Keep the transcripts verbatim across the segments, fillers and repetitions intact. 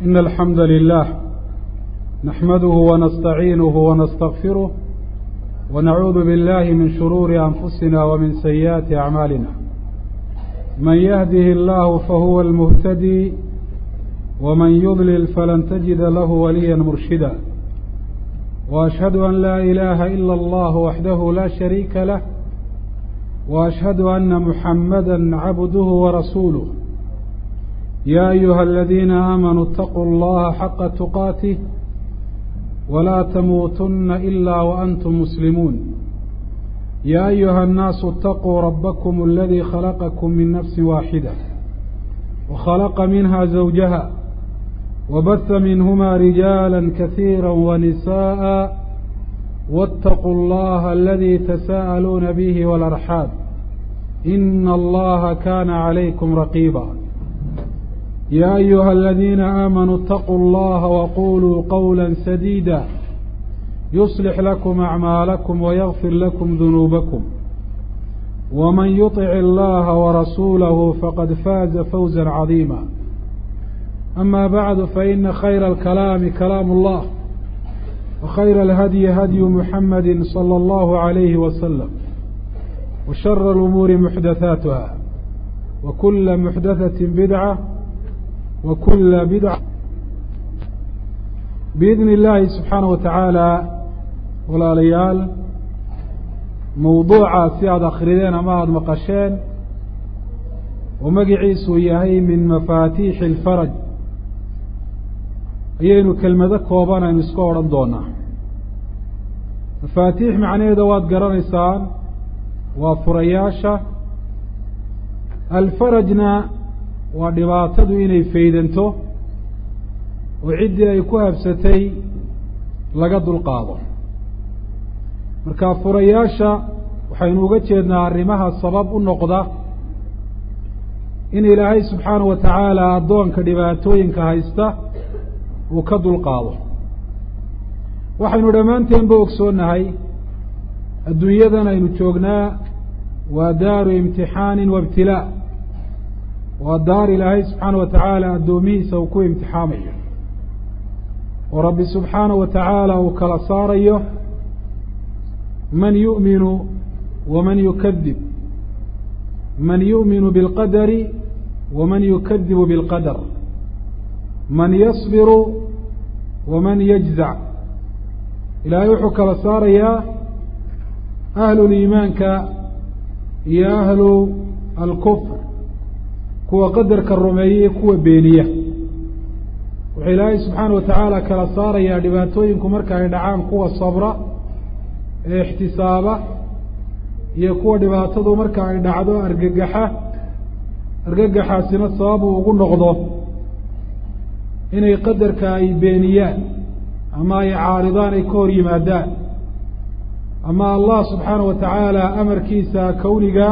إن الحمد لله نحمده ونستعينه ونستغفره ونعوذ بالله من شرور أنفسنا ومن سيئات أعمالنا. من يهده الله فهو المهتدي ومن يضلل فلن تجد له وليا مرشدا. وأشهد أن لا إله إلا الله وحده لا شريك له وأشهد أن محمدا عبده ورسوله. يا أيها الذين آمنوا اتقوا الله حق تقاته ولا تموتن إلا وأنتم مسلمون. يا أيها الناس اتقوا ربكم الذي خلقكم من نفس واحدة وخلق منها زوجها وبث منهما رجالا كثيرا ونساء واتقوا الله الذي تساءلون به والأرحام إن الله كان عليكم رقيبا. يا أيها الذين آمنوا اتقوا الله وقولوا قولا سديدا يصلح لكم أعمالكم ويغفر لكم ذنوبكم ومن يطع الله ورسوله فقد فاز فوزا عظيما. أما بعد فإن خير الكلام كلام الله وخير الهدي هدي محمد صلى الله عليه وسلم وشر الأمور محدثاتها وكل محدثة بدعة وكل بدعة بإذن الله سبحانه وتعالى. ولا ليال موضوع سياد أخرين ما مقشين ومقعيس وياهي من مفاتيح الفرج أيين كلمة كوبانا نسكورا دونا. مفاتيح معنى دوات قرانيسان وفرياشة الفرجنا ودباتدو إني فيدنتو وعدي أي كهبستي لقد القاضي marka furayaasha waxaynu uga jeednaa arrimaha sabab u noqda in Ilaahay subxaanahu wa ta'aala adoonka dhibaatooyinka haysta uu ka dulqaado. waxaynu dhamaanteen ba ogsoonahay adduunyadan aynu joognaa waa daaru imtixaan wa ibtilaa, waa daar Ilaahay subxaanahu wa ta'aala adoomihiisa uu ku imtixaamayo oo Rabbi subxaanahu wa ta'aala uu kala saarayo من يؤمن ومن يكذب، من يؤمن بالقدر ومن يكذب بالقدر، من يصبر ومن يجزع. إلى يحك لصار يا أهل الإيمان يا أهل الكفر كوا قدر كالرمية كوا بينية. وإلهي سبحانه وتعالى كالصار يا دباتوينكم مركا دعام كوا الصبر احتسابه iyo kuwa dhibaatadu marka ay dhacdo argagaxa argagaxaasina sabab ugu noqdo inay qadarka ay beeniyaan ama ay caaridaan ay ka hor yimaadaan ama Allah subhanahu wa ta'ala amarkiisa kawniga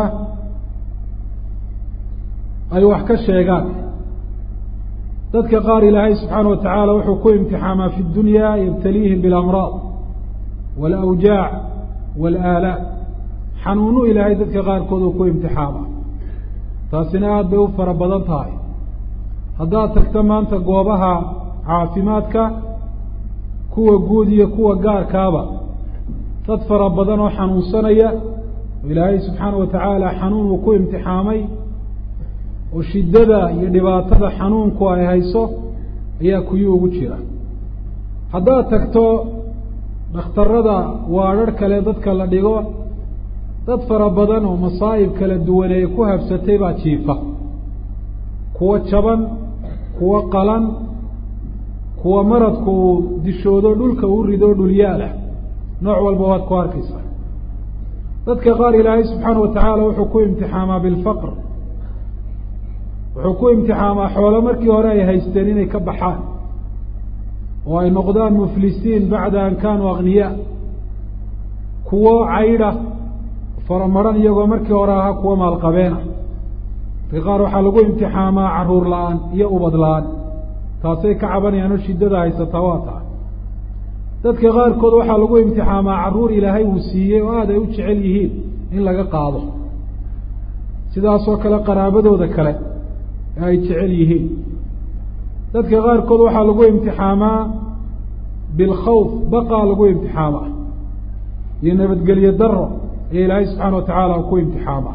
ay wax ka sheegaan. dadka qaar Ilaahay subhanahu wa ta'ala wuxuu ku imtixaamaa fi dunya yabtaliihim bil amraad wal awjaa' wal aalaa. xanuunu Ilaahay dadka qaarkood uu ku imtixaama taasina aad bay u fara badan tahay. haddaad tagto maanta goobaha caafimaadka kuwa guud iyo kuwa gaarkaaba dad fara badan oo xanuunsanaya oo Ilaahay subxaanahu wa ta'aala xanuun uu ku imtixaamay oo shiddada iyo dhibaatada xanuunku ay hayso ayaa kuyuu ugu jira. haddaad tagto dhakhtarada waadhar kale dadka la dhigo dad fara badan oo masaa'ib kala duwan ay ku habsatay baa jiifa, kuwa jaban, kuwa qalan, kuwa maradku dishoodo dhulka u rido dhulyaala, nooc walba waad ku arkaysaa. dadka qaar Ilaahay subxaanahu wa ta'aala wuxuu ku imtixaamaa bilfaqr, wuxuu ku imtixaamaa xoolo markii hore ay haysteen inay ka baxaan oo ay noqdaan muflisiin bacda an kaanuu aghniyaa, kuwo caydha faramaran iyagoo markii hore ahaa kuwa maalqabeena. dadka qaar waxaa lagu imtixaamaa caruur la-aan iyo ubad la-aan, taasay ka cabanayaan oo shiddada haysataa waa tahay. dadka qaarkood waxaa lagu imtixaamaa caruur Ilaahay uu siiyey oo aad ay u jecel yihiin in laga qaado, sidaasoo kale qaraabadooda kale ay jecel yihiin. dadka qaarkood waxaa lagu imtixaamaa bilkhawf baqaa lagu imtixaamaa iyo nabadgelyo daro ee ilaahay subxaana wa tacaala ku imtixaamaa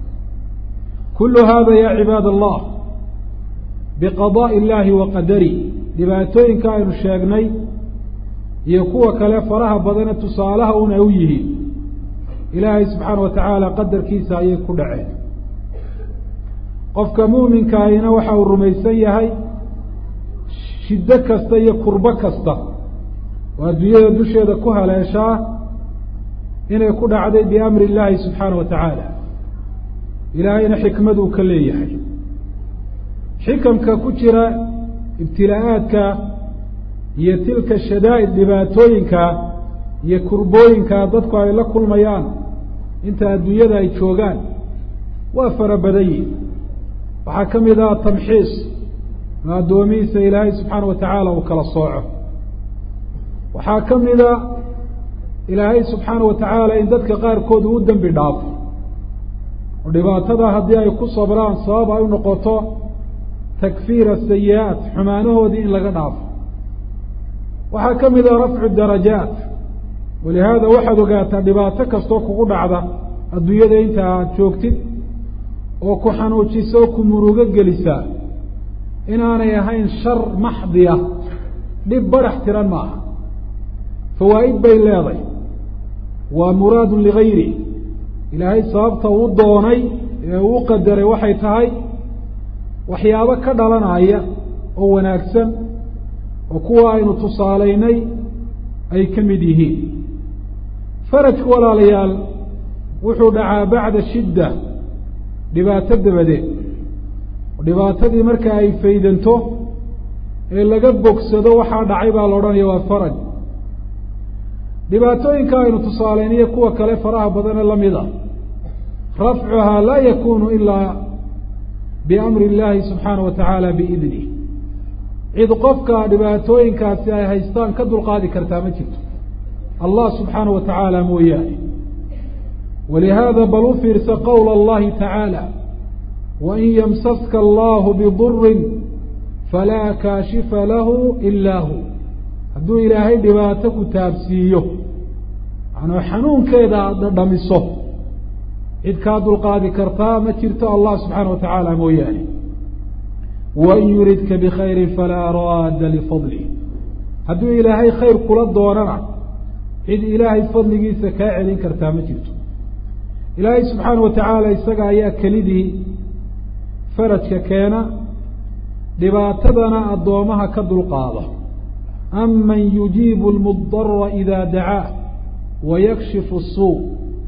kullu hada ya cibaad allah biqadaa'i illaahi wa qadari dhibaatooyinka aynu sheegnay iyo kuwa kale faraha badane tusaalaha un ay u yihiin ilaahay subxaana wa tacaala qadarkiisa ayay ku dhaceen qofka muuminkaahina waxa uu rumaysan yahay shiddo kasta iyo kurbo kasta oo adduunyada dusheeda ku haleeshaa inay ku dhacday biamri illaahi subxaana wa tacaala ilaahayna xikmad uu ka leeyahay xikamka ku jira ibtilaa-aadka iyo tilka shadaa'id dhibaatooyinka iyo kurbooyinka dadku ay la kulmayaan inta adduunyada ay joogaan waa fara badan yihin waxaa ka mid ah tamxiis oo addoomihiisa ilaahay subxaana wa tacaala uu kala sooco waxaa ka mid a ilaahay subxaana wa tacaala in dadka qaarkood uu dembi dhaafo oo dhibaatada haddii ay ku sabraan sabab ay u noqoto takfiira sayi-aat xumaanahoodii in laga dhaafo waxaa ka mid ah rafcu darajaat walihaada waxaad ogaataa dhibaato kastoo kugu dhacda adduunyada inta aad joogtid oo ku xanuujisa oo ku murugo gelisaa inaanay ahayn shar maxdiya dhib badhax tiran maaha fawaa'id bay leeday waa muraadun ligayri ilaahay sababta uu doonay ee uu qadaray waxay tahay waxyaabo ka dhalanaya oo wanaagsan oo kuwa aynu tusaalaynay ay ka mid yihiin farajku walaalayaal wuxuu dhacaa bacda shidda dhibaato dabadeed dhibaatadii marka ay faydanto ee laga bogsado waxaa dhacay baa la odhanaya waa faraj dhibaatooyinka aynu tusaalaynayo kuwa kale faraha badane lamid a rafcuhaa laa yakunu ilaa biamri illaahi subxaana wa tacaala biidnih cid qofka dhibaatooyinkaasi ay haystaan ka dulqaadi kartaa ma jirto allah subxaana wa tacaala mooyaane walihaada bal u fiirsa qowla allahi tacaala wain yamsaska allahu bidurin falaa kaashifa lahu ilaa hu hadduu ilaahay dhibaato ku taabsiiyo manaa xanuunkeeda aada dhadhamiso cid kaa dulqaadi kartaa ma jirto allah subxaana wa tacaala mooyaane wain yuridka bikhayrin falaa raadda lifadlih hadduu ilaahay khayr kula doonana cid ilaahay fadligiisa kaa celin kartaa ma jirto ilaahay subxaana wa tacaala isaga ayaa kelidii farajka keena dhibaatadana addoomaha ka dulqaado aman yujiibu lmudara idaa dacaah wayakshifu suu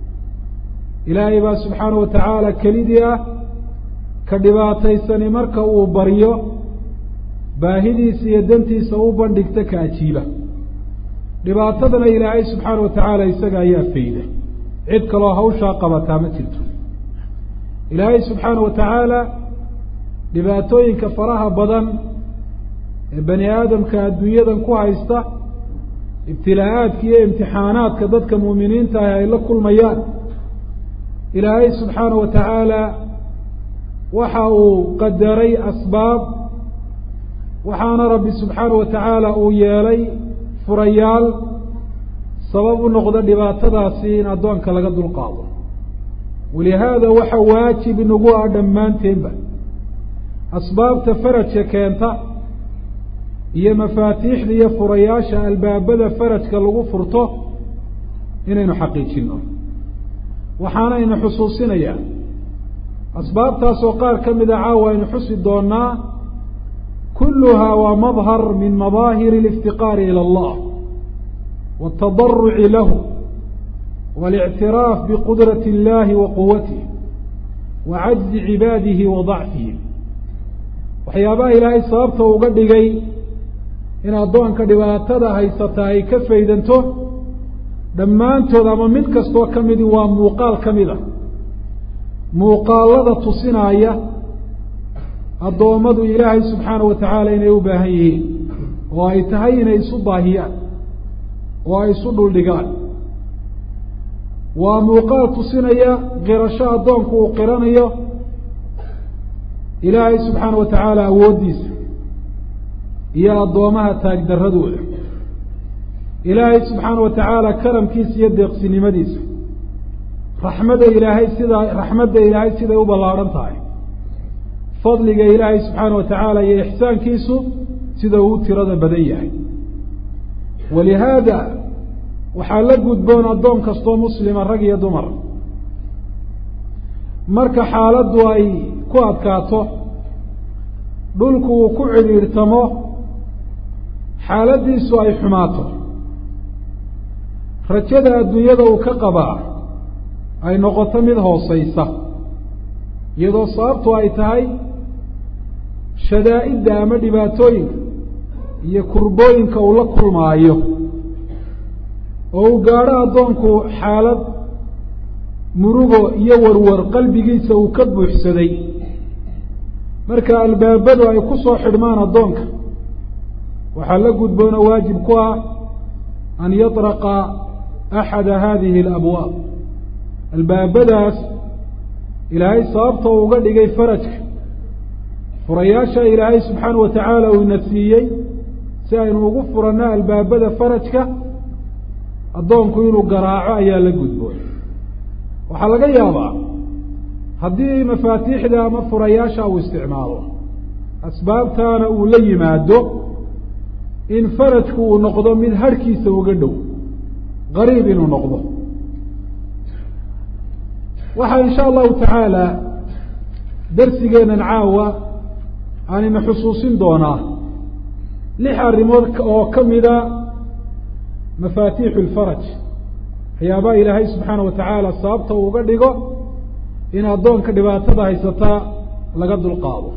ilaahay baa subxaana wa tacaala kelidii ah ka dhibaataysani marka uu baryo baahidiisa iyo dantiisa u bandhigta ka ajiiba dhibaatadana ilaahay subxaana wa tacaala isaga ayaa fayda cid kaloo hawshaa qabataa ma jirto ilaahay subxaana wa tacaala dhibaatooyinka faraha badan ee bani aadamka adduunyadan ku haysta ibtilaa-aadka iyo imtixaanaadka dadka muuminiinta ah ay la kulmayaan ilaahay subxaana wa tacaala waxa uu qadaray asbaab waxaana rabbi subxaana wa tacaala uu yeelay furayaal sabab u noqda dhibaatadaasi in addoonka laga dulqaado walihaada waxa waajib inagu ah dhammaanteenba asbaabta farajka keenta iyo mafaatiixda iyo furayaasha albaabada farajka lagu furto inaynu xaqiijino waxaana ina xusuusinayaa asbaabtaasoo qaar ka mida caawa aynu xusi doonaa kulluhaa waa madhar min madaahiri aliftiqaari ila allah waاtadaruci lahu waاlictiraaf biqudrati اllahi wa quwatih wa cajzi cibaadihi wa dacfihi waxyaabaha ilaahay sababta uga dhigay in addoonka dhibaatada haysata ay ka faydanto dhammaantood ama mid kastoo ka midi waa muuqaal ka mid a muuqaalada tusinaya addoommadu ilaahay subxaana wa tacaala inay u baahan yihiin oo ay tahay inay isu baahiyaan oo ay isu dhuldhigaan waa muuqaal tusinaya qirasho addoonku uu qiranayo ilaahay subxaana wa tacaala awooddiisa iyo addoomaha taagdarradooda ilaahay subxaana wa tacaala karamkiisa iyo deeqsinimadiisa raxmadda ilaahay sidaa raxmadda ilaahay siday u ballaadhan tahay fadliga ilaahay subxaana wa tacaala iyo ixsaankiisu sida uu tirada badan yahay walihaada waxaa la gudboon addoon kastoo muslima rag iyo dumar marka xaaladdu ay ku adkaato dhulku uu ku cidhiidhtamo xaaladdiisu ay xumaato rajada adduunyada uu ka qabaa ay noqoto mid hoosaysa iyadoo sababtu ay tahay shadaa'idda ama dhibaatooyinka iyo kurbooyinka uu la kulmaayo oo uu gaadho addoonku xaalad murugo iyo warwar qalbigiisa uu ka buuxsaday marka albaabadu ay ku soo xidhmaan addoonka waxaa la gudboona waajib ku ah an yatraqa axada hadihi alabwaab albaabadaas ilaahay sababta uu uga dhigay farajka furayaasha ilaahay subxaana wa tacaala uu ina siiyey si aynu ugu furanno albaabada farajka addoonku inuu garaaco ayaa la gudboon waxaa laga yaabaa haddii mafaatiixda ama furayaasha uu isticmaalo asbaabtaana uu la yimaado in farajku uu noqdo mid harhkiisa uga dhow qariib inuu noqdo waxaa in sha allahu tacaala darsigeennan caawa aanina xusuusin doonaa lix arrimood oo ka mida mafaatiixu lfaraj waxyaabaha ilaahay subxaana wa tacaala sababta uu uga dhigo in addoonka dhibaatada haysataa laga dulqaado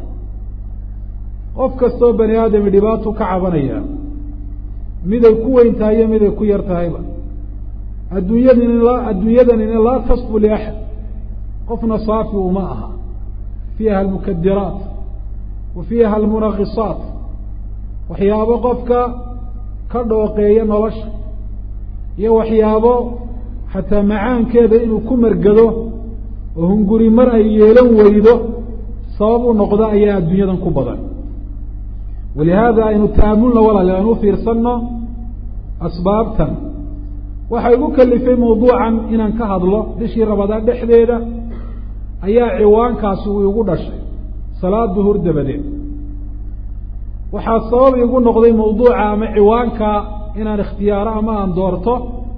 qof kastoo bani aadami dhibaato ka cabanaya miday ku weyn tahay iyo miday ku yar tahayba adduunyadin la adduunyadanina laa tasfu liaxad qofna saafi uma aha fiiha almukadiraat wa fiiha almunaqisaat waxyaabo qofka ka dhooqeeya nolosha iyo waxyaabo xataa macaankeeda inuu ku margado oo hunguri mar ay yeelan weydo sabab u noqda ayaa adduunyadan ku badan walihaada aynu ta'amulna walaale aynu u fiirsanno asbaabtan waxay igu kalifay mawduucan inaan ka hadlo bishii ramadaan dhexdeeda ayaa ciwaankaasi uu igu dhashay salaad duhur dabadeed waxaa sabab igu noqday mawduuca ama ciwaanka inaan ikhtiyaaro ama aan doorto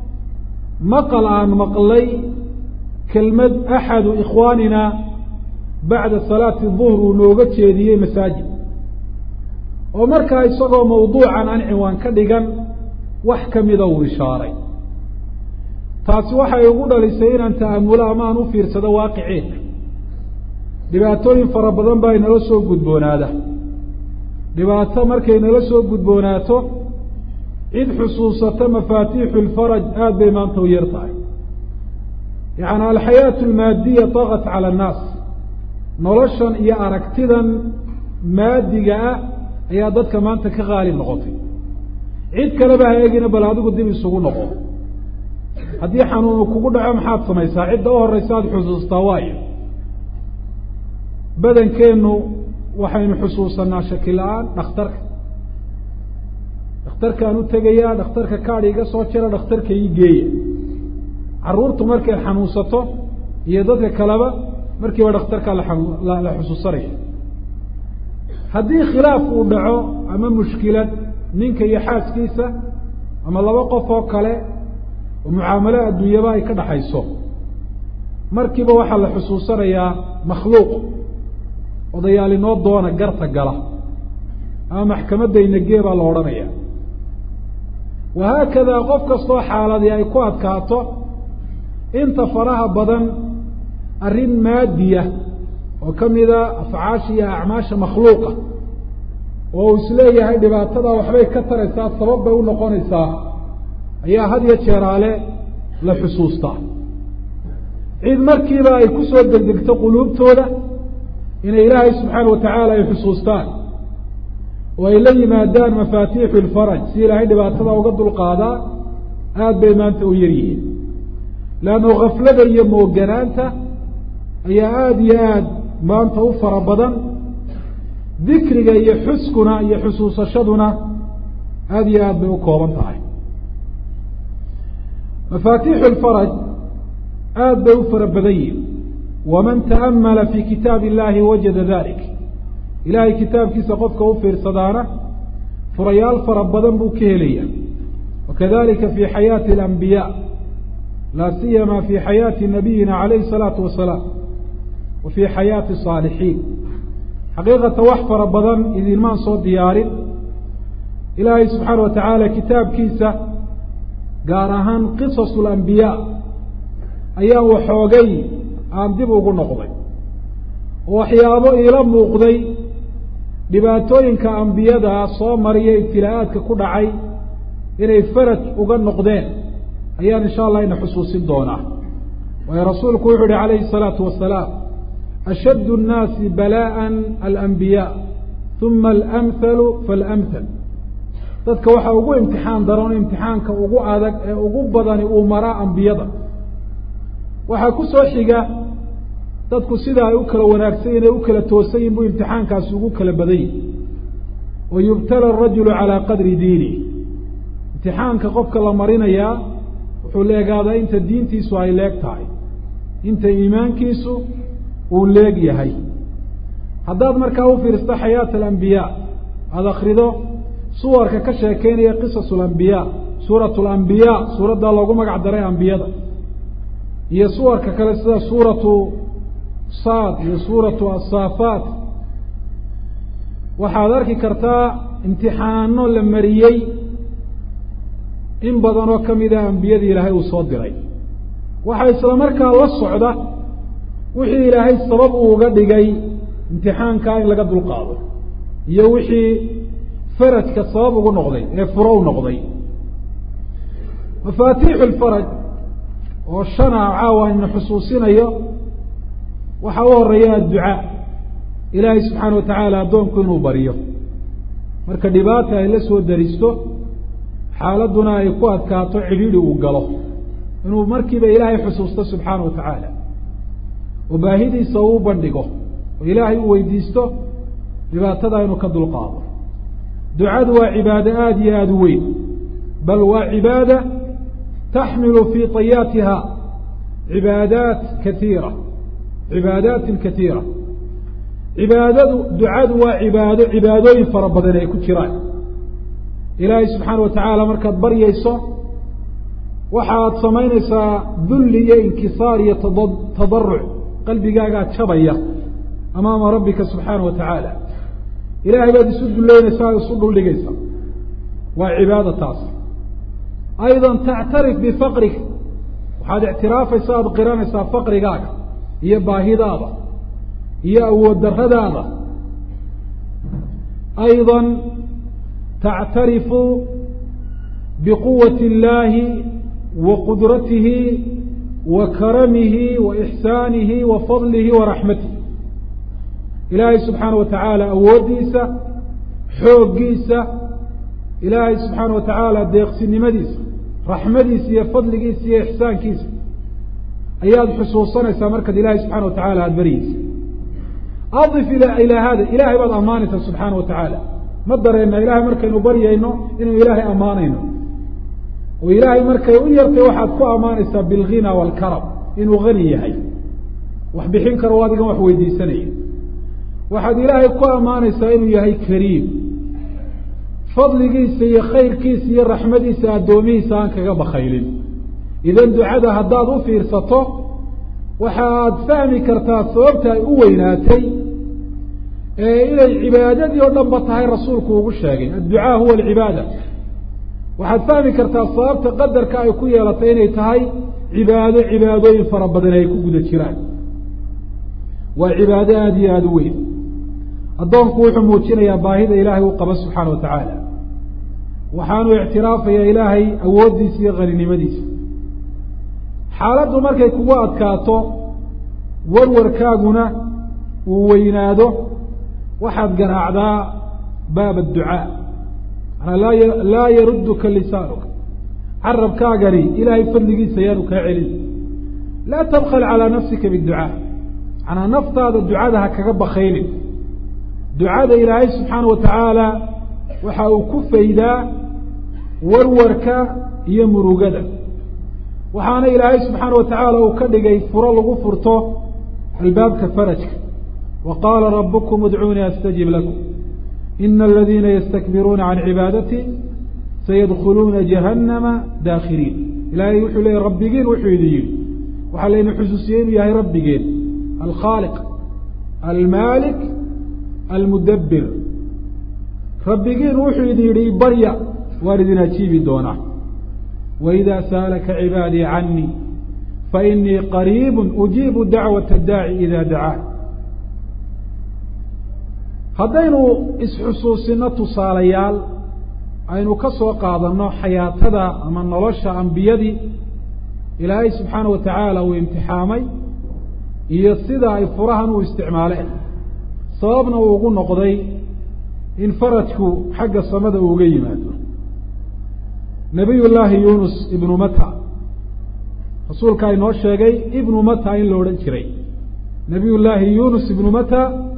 maqal aan maqlay kelmad axadu ikhwaanina bacda salaati duhr uu nooga jeediyey masaajid oo markaa isagoo mawduucan aan ciwaan ka dhigan wax ka mida uu ishaaray taasi waxay igu dhalisay inaan ta'amulo ama aan u fiirsado waaqiceenka dhibaatooyin fara badan baa inala soo gudboonaada dhibaato markay nala soo gudboonaato cid xusuusata mafaatiixu lfaraj aada bay maanta u yar tahay yacni alxayaatu almaadiya tagat cala annaas noloshan iyo aragtidan maadiga ah ayaa dadka maanta ka qaalib noqotay cid kaleba ha egina bal adigu dib isugu noqo haddii xanuunu kugu dhaco maxaad samaysaa cidda u horeysa aada xusuustaa waayo badankeennu waxaynu xusuusanaa shaki la-aan dhakhtarka dhakhtarkaan u tegayaa dhakhtarka kaadh iga soo jira dhakhtarka ii geeya carruurtu markay xanuunsato iyo dadka kaleba markiiba dhakhtarkaa la la xusuusanaya haddii khilaaf uu dhaco ama mushkilad ninka iyo xaaskiisa ama laba qof oo kale oo mucaamalo adduunyaba ay ka dhaxayso markiiba waxaa la xusuusanayaa makhluuq odayaal inoo doona garta gala ama maxkamadayna gee baa la odhanaya wahaakadaa qof kastoo xaaladii ay ku adkaato inta faraha badan arrin maadiya oo ka mida afcaasha iyo acmaasha makhluuqa oo uu isleeyahay dhibaatadaa waxbay ka taraysaa sabab bay u noqonaysaa ayaa had iyo jeeraale la xusuustaa cid markiiba ay ku soo degdegto quluubtooda inay ilaahay subxaana wa tacaala ay xusuustaan oo ay la yimaadaan mafaatiixu lfaraj si ilaahay dhibaatada uga dulqaadaa aada bay maanta u yar yihiin leanno khaflada iyo mooganaanta ayaa aada iyo aada maanta u fara badan dikriga iyo xuskuna iyo xusuusashaduna aada iyo aad bay u kooban tahay. mafaatiixu lfaraj aada bay u fara badan yihin. waman ta'amala fii kitaabi illahi wajada dalik. ilaahay kitaabkiisa qofka u fiirsadaana furayaal fara badan buu ka helaya. wakadalika fi xayaati alambiyaa laa siyama fi xayaati nabiyina calayhi salaatu wasalaam wa fi xayaati saalixiin. xaqiiqata wax fara badan idinmaan soo diyaarin. ilaahay subxaana wa tacaala kitaabkiisa gaar ahaan qisasu lambiyaa ayaa waxoogay aan dib ugu noqday oo waxyaabo iila muuqday dhibaatooyinka ambiyada soo mariya ibtilaa-aadka ku dhacay inay faraj uga noqdeen ayaan insha allah ina xusuusin doonaa. waayo rasuulku wuxuu uhi calayhi الsalaatu wasalaam ashaddu الnaasi balaaءa alambiyaa uma alamhalu faalamhal. dadka waxaa ugu imtixaan daran imtixaanka ugu adag ee ugu badani uu maraa ambiyada. waxaa ku soo xiga dadku sida ay u kala wanaagsan yihin ay u kala toosan yihin buu imtixaankaasi ugu kala badan yihi. wa yubtala arajulu calaa qadri diini. imtixaanka qofka la marinayaa wuxuu leegaadaa inta diintiisu ay leeg tahay, inta iimaankiisu uu leeg yahay. haddaad markaa u fiirsato xayaata alambiyaa aada akrido suwarka ka sheekeynaya qisasu lambiyaa, suuratu lambiyaa suuraddaa loogu magac daray ambiyada, iyo suwarka kale sida suuratu saad iyo suuratu asaafaat, waxaad arki kartaa imtixaano la mariyey in badan oo ka mida ambiyadii ilaahay uu soo diray. waxaa isla markaa la socda wixii ilaahay sabab uu uga dhigay imtixaankaa in laga dulqaado, iyo wixii farajka sabab ugu noqday ee furo u noqday. mafaatiixu lfaraj oo shana caawa ina xusuusinayo waxaa u horeeya adducaa. ilaahay subxaana wa tacaala addoonku inuu baryo marka dhibaata ay la soo daristo, xaaladuna ay ku adkaato, cidhiidhi uu galo, inuu markiiba ilaahay xusuusto subxaana wa tacaala oo baahidiisa uu bandhigo oo ilaahay u weydiisto dhibaatada inuu ka dulqaado. ducadu waa cibaado aada iyo aada u weyn, bal waa cibaada taxmilu fii tayaatiha cibaadaat kaiira cibaadaatin katiira. cibaadadu ducadu waa cibaado cibaadooyin fara badan ay ku jiraan. ilaahay subxaana wa tacaala markaad baryayso waxaad samaynaysaa dulli iyo inkisaar iyo tadaruc, qalbigaagaa jabaya amaama rabbika subxaana wa tacaala. ilaahay baad isu dullaynaysaa o isu dhuldhigaysa, waa cibaada taas. ayda tactarif bifaqrig, waxaad ictiraafaysaa aada qiranaysaa faqrigaaga iyo baahidaada iyo awood daradaada. ayضa tactarifu biquwati اllaahi wa qudratihi wa karamihi wa ixsaanihi wa fadlihi wa raxmatihi. ilaahay subxaana wa tacaala awooddiisa, xooggiisa, ilaahay subxaana wa tacaala deeqsinimadiisa, raxmadiisa iyo fadligiisa iyo ixsaankiisa ayaad xusuusanaysaa markaad ilaahay subxana wa tacaala aada baryeysa. adif ilaa hada, ilaahay baad ammaanaysaa subxaana wa tacaala. ma dareenna ilaahay markaynu baryayno inaynu ilaahay ammaanayno, oo ilaahay markay u yartay waxaad ku ammaanaysaa bilghina waalkaram, inuu hani yahay, wax bixin karo o adigan wax weydiisanaya. waxaad ilaahay ku ammaanaysaa inuu yahay kariim, fadligiisa iyo khayrkiisa iyo raxmadiisa addoomihiisa aan kaga bakaylin. idan ducada haddaad u fiirsato waxaad fahmi kartaa sababta ay u weynaatay ee inay cibaadadii oo dhan ba tahay rasuulku ugu sheegay adducaa huwa alcibaada. waxaad fahmi kartaa sababta qadarka ay ku yeelatay inay tahay cibaado cibaadooyin fara badan ay ku guda jiraan. waa cibaado aada iyo aada u weyn. addoonku wuxuu muujinayaa baahida ilaahay uu qabo subxaana wa tacaala, waxaanu ictiraafayaa ilaahay awooddiisa iyo qaninimadiisa. xaaladdu markay kugu adkaato, warwarkaaguna uu weynaado, waxaad garaacdaa baab adducaa. manaa laa yarudduka lisaanuka, carabkaagani ilaahay fadligiisa ayaanu kaa celin. laa tabkal calaa nafsika biducaa, manaa naftaada ducada ha kaga bakaylin. ducada ilaahay subxaana wa tacaala waxa uu ku faydaa warwarka iyo murugada waxaana ilaahay subxaana wa tacaala uu ka dhigay furo lagu furto albaabka farajka wa qaala rabukum udcuunii astajib lakum ina aladiina yastakbiruuna can cibaadati sayadkhuluuna jahannama daakhiriin ilaahay wuxuu leeyay rabbigiin wuxuu idin yidhi waxaa layna xusuusiyey inuu yahay rabbigeen alkhaaliq almaalik almudabbir rabbigiin wuxuu idin yidhi barya waan idin ajiibi doonaa waidaa sa'alaka cibaadii canii fainii qariibu ujiibu dacwata daaci idaa dacaa haddaynu isxusuusino tusaalayaal aynu ka soo qaadanno xayaatada ama nolosha ambiyadii ilaahay subxaana wa tacaala uu imtixaamay iyo sida ay furahan u isticmaaleen sababna uu ugu noqday in farajku xagga samada uuga yimaado nabiy llaahi yunus ibnu mata rasuulkaa inoo sheegay ibnu mata in la odhan jiray nabiy llaahi yunus ibnu mata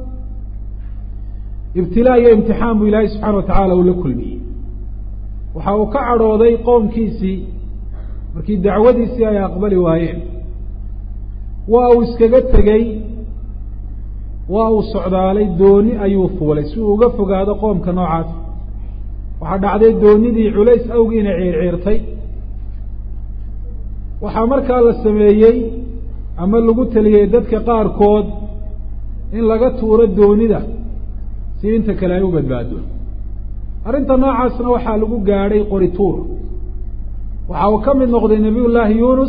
ibtilaa iyo imtixaan buu ilaahay subxana wa tacaala uu la kulmiyey waxa uu ka cadhooday qoomkiisii markii dacwadiisii ay aqbali waayeen waa uu iskaga tegey waa uu socdaalay dooni ayuu fuulay si uu uga fogaado qoomka noocaas waxaa dhacday doonidii culays awgii inay ciirciirtay waxaa markaa la sameeyey ama lagu taliyey dadka qaarkood in laga tuuro doonida si inta kale ay u badbaado arrinta noocaasna waxaa lagu gaadhay qorituur waxa uu ka mid noqday nabiy llaahi yunus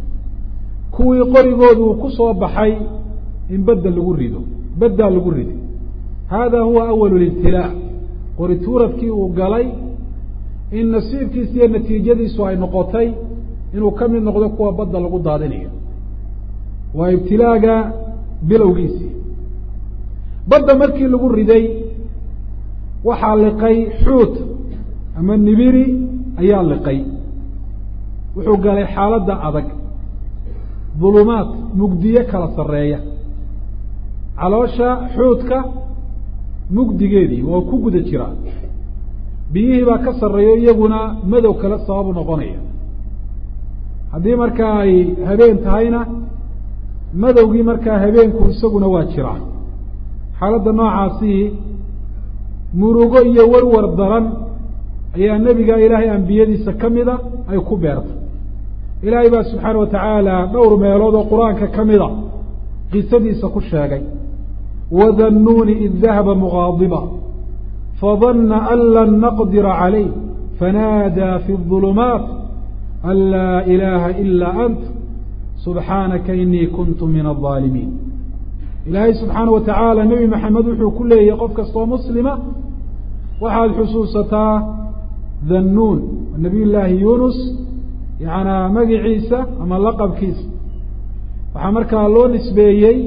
kuwii qorigoodu uu ku soo baxay in badda lagu rido baddaa lagu riday hada huwa awalu libtilaa qorituuradkii uu galay in nasiibkiisa iyo natiijadiisu ay noqotay inuu ka mid noqdo kuwa badda lagu daadinayo waa ibtilaaga bilowgiisii badda markii lagu riday waxaa liqay xuut ama nibiri ayaa liqay wuxuu galay xaaladda adag dulumaad mugdiye kala sarreeya caloosha xuutka mugdigeedii waa ku guda jiraa biyihii baa ka sarreeyo iyaguna madow kale sababu noqonaya haddii markaa ay habeen tahayna madowgii markaa habeenku isaguna waa jiraa xaaladda noocaasi murugo iyo warwar daran ayaa nebiga ilaahay ambiyadiisa ka mida ay ku beertay ilaahay baa subxaana wa tacaala dhowr meelood oo qur-aanka ka mida qisadiisa ku sheegay wadannuuni id dahaba mugaadiba fadana an lan naqdira calayh fanaadaa fi اظulumaat an laa ilaaha ilaa ant subxaanaka inii kuntu min الظaalimiin ilaahay subxaana wa tacaala nebi maxamed wuxuu ku leeyahay qof kastoo muslima waxaad xusuusataa dhannuun nabiy llaahi yunus yacanaa magiciisa ama laqabkiisa waxaa markaa loo nisbeeyey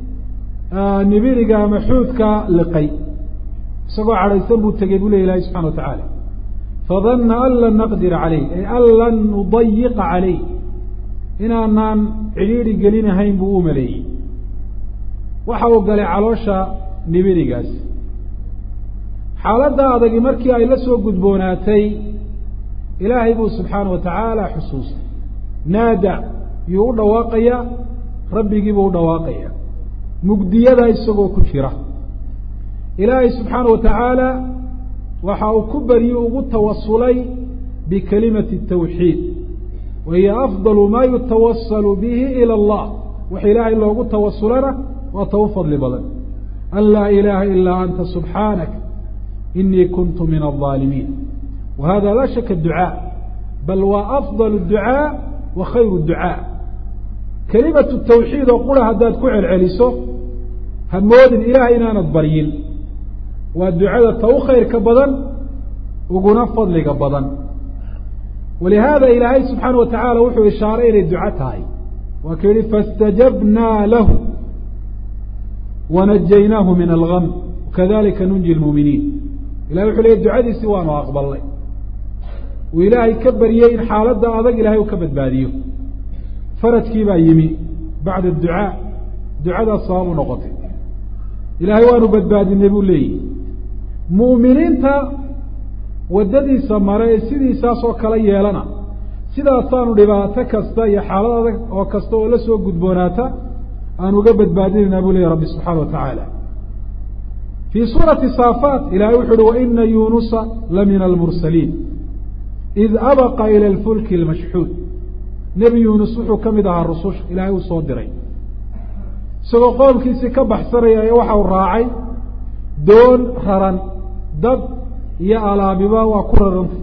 nibiriga ama xuudka liqay isagoo cadhaysan buu tegey buu ley ilahay subxana wa tacaala fadana an lan naqdira calayh ay an lan nudayiqa calayh inaanaan cidhiidhi gelinahayn buu u maleeyey waxa uu galay caloosha nibirigaas xaaladda adagi markii ay la soo gudboonaatay ilaahay buu subxaana wa tacaala xusuustay naada yuu u dhawaaqayaa rabbigii buu u dhawaaqaya mugdiyada isagoo ku jira ilaahay subxaana wa tacaala waxa uu ku baryi ugu tawasulay bikalimati tawxiid wa hiya afdalu maa yutawasalu bihi ila allah waxa ilaahay loogu tawasulana waa ta u fadli badan an laa ilaaha ilaa anta subxaanak inii kuntu min الظaalimiin wa hada laa shaka ducaa bal waa afضal الducaa wa khayr الducaa kelimatu tawxiid oo qura haddaad ku celceliso ha moodin ilaah inaanad baryin waa ducada ta u khayrka badan uguna fadliga badan walihaada ilaahay subxaana wa tacaala wuxuu ishaaray inay duco tahay waa ka yihi faاstajabnaa lahu wanajaynaahu min algam wakadalika nunji lmuuminiin ilahay wuxuu leeyay ducadiisii waanu aqbalnay uu ilaahay ka baryey in xaaladda adag ilahay uu ka badbaadiyo farajkii baa yimi bacda ducaa ducadaas sabab u noqotay ilaahay waanu badbaadinay buu leeyihi mu'miniinta waddadiisa mare ee sidiisaas oo kale yeelana sidaasaanu dhibaato kasta iyo xaalad adag oo kasta oo la soo gudboonaata aan uga badbaadinaynaa buu leeyahy rabbi subxaana wa tacaala fii suurati saafaat ilahay wuxu uhi waina yuunusa la min almursaliin id abaqa ila alfulki almashxuud nebi yuunus wuxuu ka mid ahaa rususha ilaahay uu soo diray isagoo qoomkiisii ka baxsanaya ee waxa uu raacay doon raran dad iyo alaabiba waa ku rarantay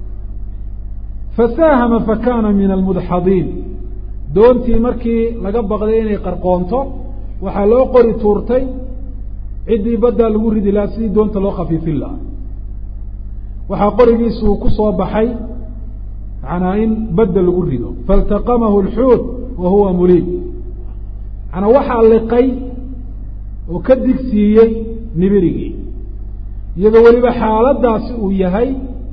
fasaahama fakana min almudxadiin doontii markii laga baqday inay qarqoonto waxaa loo qori tuurtay ciddii baddaa lagu ridi lahaa sidii doonta loo khafiifin lahaa waxaa qorigiisu uu ku soo baxay macnaa in badda lagu rido faاltaqamahu اlxuut wa huwa muliim manaa waxaa liqay oo ka digsiiyey nibirigii iyadoo weliba xaaladaasi uu yahay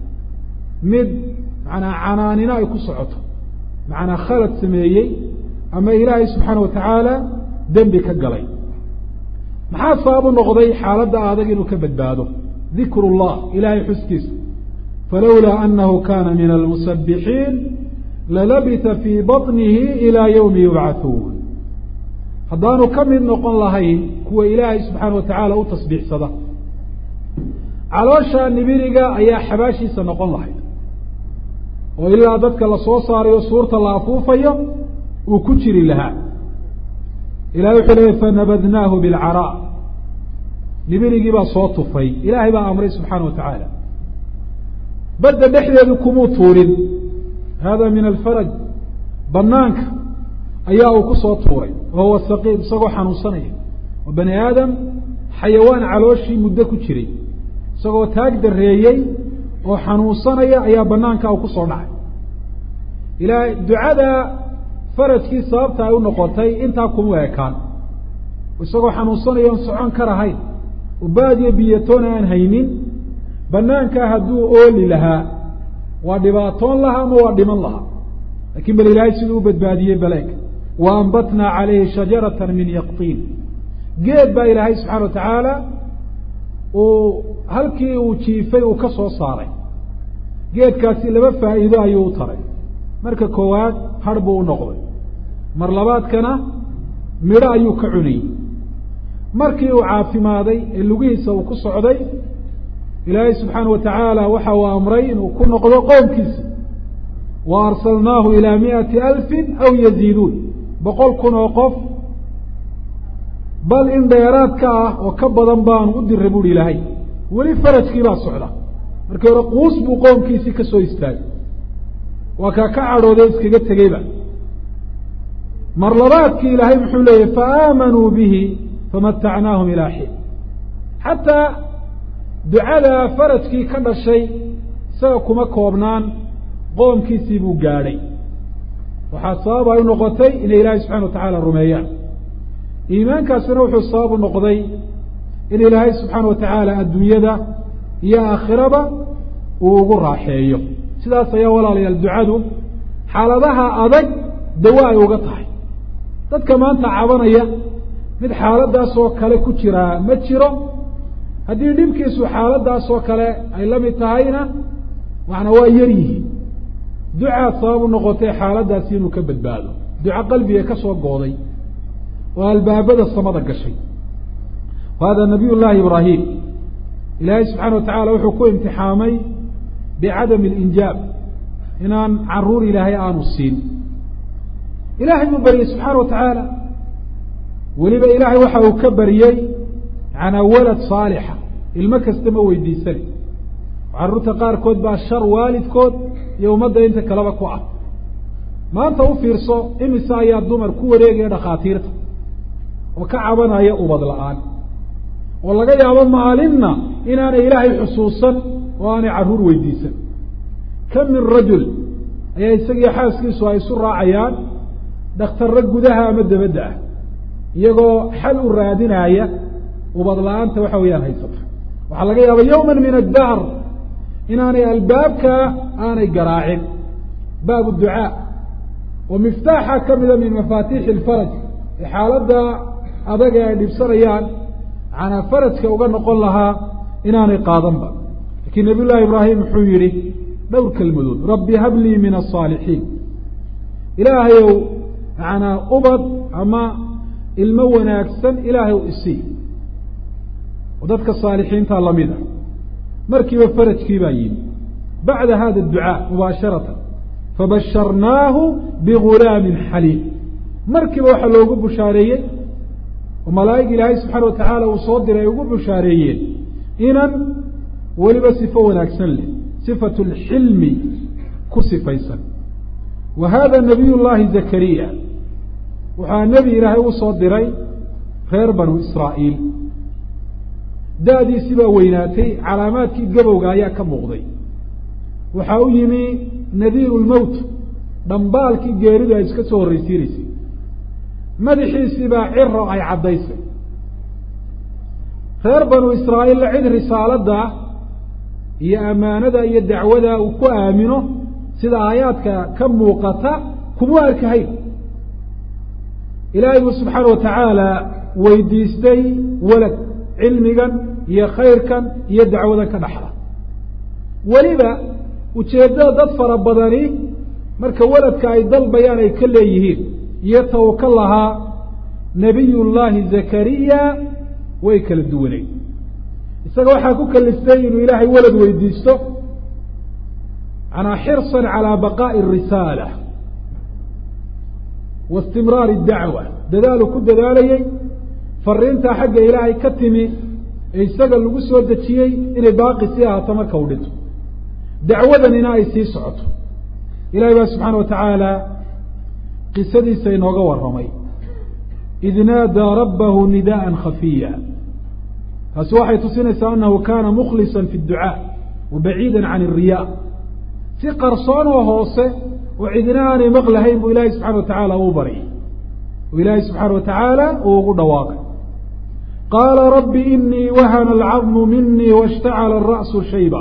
mid manaa canaanino ay ku socoto macnaa khalad sameeyey ama ilaahay subxaana wa tacaala dembi ka galay maxaa sababu noqday xaaladda adag inuu ka badbaado dikru llah ilaahay xuskiisa falowlaa anahu kana min almusabbixiin lalabita fii baطnihi ilaa ywmi yubcathuun haddaanu ka mid noqon lahayn kuwa ilaahay subxaana wa tacaala u tasbiixsada caloosha nibiriga ayaa xabaashiisa noqon lahayd oo ilaa dadka la soo saarayo suurta la afuufayo uu ku jiri lahaa ilahay wuxuu leeyay fanabadnaahu bilcaraa nibirigii baa soo tufay ilaahay baa amray subxaana wa tacaala badda dhexdeedu kumuu tuurin hada min alfaraj banaanka ayaa uu ku soo tuuray wa huwa saqiim isagoo xanuunsanaya oo bani aadam xayawaan calooshii muddo ku jiray isagoo taag dareeyey oo xanuunsanaya ayaa banaanka uu ku soo dhacay ilaahay ducada farajkii sababta ay u noqotay intaa kuma ekaan isagoo xanuunsanaya oon socon karahayn oo baadiyo biyatoona aan haynin banaankaa hadduu ooli lahaa waa dhibaatoon lahaa ama waa dhiman lahaa lakin bal ilaahay siduu u badbaadiyey baleeg wa ambatnaa calayhi shajarata min yaqtiin geed baa ilaahay subxaana wa tacaala uu halkii uu jiifay uu ka soo saaray geedkaasi laba faa'iido ayuu u taray marka koowaad har buu u noqday mar labaadkana midho ayuu ka cunayey markii uu caafimaaday ee lugihiisa uu ku socday ilaahay subxaana wa tacaala waxa uu amray inuu ku noqdo qoomkiisa wa arsalnaahu ilaa miati alfin aw yaziiduun boqol kun oo qof bal in dheeraad ka ah oo ka badan baanu u diray buuhi ilaahay weli farajkii baa socda markii hore quus buu qoomkiisii ka soo istaagay waa kaa ka cadhooday iskaga tegeyba mar labaadkii ilaahay muxuu leeyahy faaamanuu bihi famatacnaahum ilaa xiin xataa ducada farajkii ka dhashay isaga kuma koobnaan qoomkiisii buu gaadhay waxaa sabab ay u noqotay inay ilaahay subxana wa tacaala rumeeyaan iimaankaasina wuxuu sabab u noqday in ilaahay subxaana wa tacaala adduunyada iyo aakhiraba uu ugu raaxeeyo sidaas ayaa walaalayaal ducadu xaaladaha adag dawa ay uga tahay dadka maanta cabanaya mid xaaladaasoo kale ku jiraa ma jiro haddii dhibkiisu xaaladaasoo kale ay la mid tahayna macnaa waa yar yihiin ducaa sabab u noqotay xaaladaasi inuu ka badbaado duco qalbiga ka soo gooday oo albaabada samada gashay hada nabiy llaahi ibraahim ilaahay subxaana wa tacaala wuxuu ku imtixaamay bicadami alinjaab inaan caruur ilaahay aanu siin ilaahay buu baryey subxaana wa tacaala weliba ilaahay waxa uu ka baryey manaa walad saalixa ilmo kasta ma weydiisani carruurta qaarkood baa shar waalidkood iyo ummadda inta kaleba ku ah maanta u fiirso imise ayaa dumar ku wareegaya dhakhaatiirta oo ka cabanaya ubad la-aan oo laga yaabo maalinna inaanay ilaahay xusuusan oo aanay carruur weydiisan kam min rajul ayaa isagiyo xaaskiisu ay isu raacayaan dhakhtarro gudaha ama dabadda ah iyagoo xal u raadinaya ubad la-aanta waxa weeyaan haysata waxaa laga yaaba yawma min addahr inaanay albaabka aanay garaacin baabu ducaa oo miftaaxa ka mida min mafaatiixi ilfaraj ee xaaladda adaga ay dhibsanayaan macnaa faradka uga noqon lahaa inaanay qaadanba laakiin nabiy llahi ibraahim wuxuu yidhi dhowr kelmadood rabbi hablii min asaalixiin ilaahayow macnaa ubad ama ilmo wanaagsan ilaahay isii oo dadka saalixiinta lamid a markiiba farajkii baa yimi bacda hada adducaa mubaasharatan fabasharnaahu bigulaamin xaliim markiiba waxaa loogu bushaareeyey oo malaa'ig ilaahay subxaana watacaala uu soo diray ay ugu bushaareeyeen inan weliba sifo wanaagsan leh sifatu lxilmi ku sifaysan wa hada nabiy llahi zakariya waxaa nebi ilaahay u soo diray reer banu israa'iil da-diisi baa weynaatay calaamaadkii gabowga ayaa ka muuqday waxaa u yimi nadiiru lmowt dhambaalkii geeridu ay iska soo horraysiinaysay madaxiisii baa ciro ay caddaysay reer banu israa'iilla cid risaaladda iyo ammaanada iyo dacwada uu ku aamino sida aayaadka ka muuqata kuma arkahayn ilaahay buu subxaana watacaala weydiistay walad cilmigan iyo khayrkan iyo dacwadan ka dhaxla weliba ujeeddada dad fara badani marka waladka ay dalbayaan ay ka leeyihiin iyo ta uu ka lahaa nabiy llaahi zakariya way kala duwanay isaga waxaa ku kalistay inuu ilaahay walad weydiisto manaa xirsan calaa baqaa'i arisaala wa istimraari dacwa dadaaluu ku dadaalayey fariintaa xagga ilaahay ka timi ee isaga lagu soo dejiyey inay baaqi sii ahaato marka uu dhinto dacwadanina ay sii socoto ilahay baa subxaana watacaala qisadiisa inooga warramay id naadaa rabbahu nidaءa khafiya taasi waxay tusinaysaa anahu kana mukhlisa fi اdducaa wa baciida can الriya si qarsoon oo hoose oo cidina aanay maqlahayn buu ilaahay subxana watacaala uu baryay oo ilaahay subxaana watacaala uu ugu dhawaaqay qaala rabbi inii wahana alcadmu minii washtacala الra'su shayba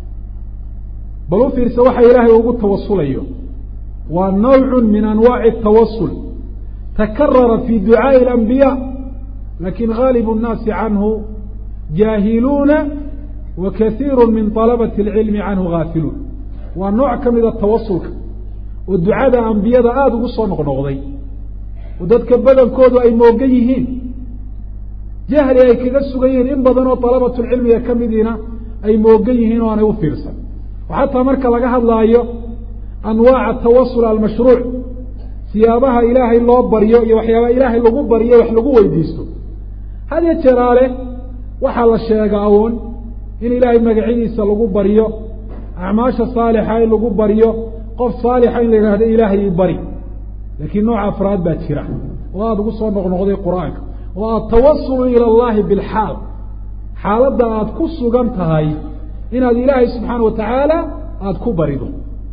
bal u fiirsa waxa ilaahay ugu tawasulayo waa nawc min anwaaci الtawasul takarara fi ducaaءi اlanbiya lakin gaalib الnaasi canhu jaahiluuna wa kaiiru min طalabati اlcilmi canhu gaafiluun waa nooc ka mida tawasulka oo ducada ambiyada aada ugu soo noqnoqday oo dadka badankoodu ay moogan yihiin jahli ay kaga sugan yihiin in badan oo dalabatulcilmiga ka midiina ay moogan yihiin oo aanay u fiirsan oo xataa marka laga hadlaayo anwaaca tawasul almashruuc siyaabaha ilaahay loo baryo iyo waxyaabaha ilaahay lagu baryo wax lagu weydiisto had iyo jeeraale waxaa la sheegaa uun in ilaahay magacyadiisa lagu baryo acmaasha saalixa in lagu baryo qof saalixa in la yidhahdo ilaahay i bari laakiin nooca afraad baa jira oo aada ugu soo noqnoqday qur-aanka oo atawasulu ila allahi bilxaal xaaladda aada ku sugan tahay inaad ilaahay subxaana watacaala aada ku barido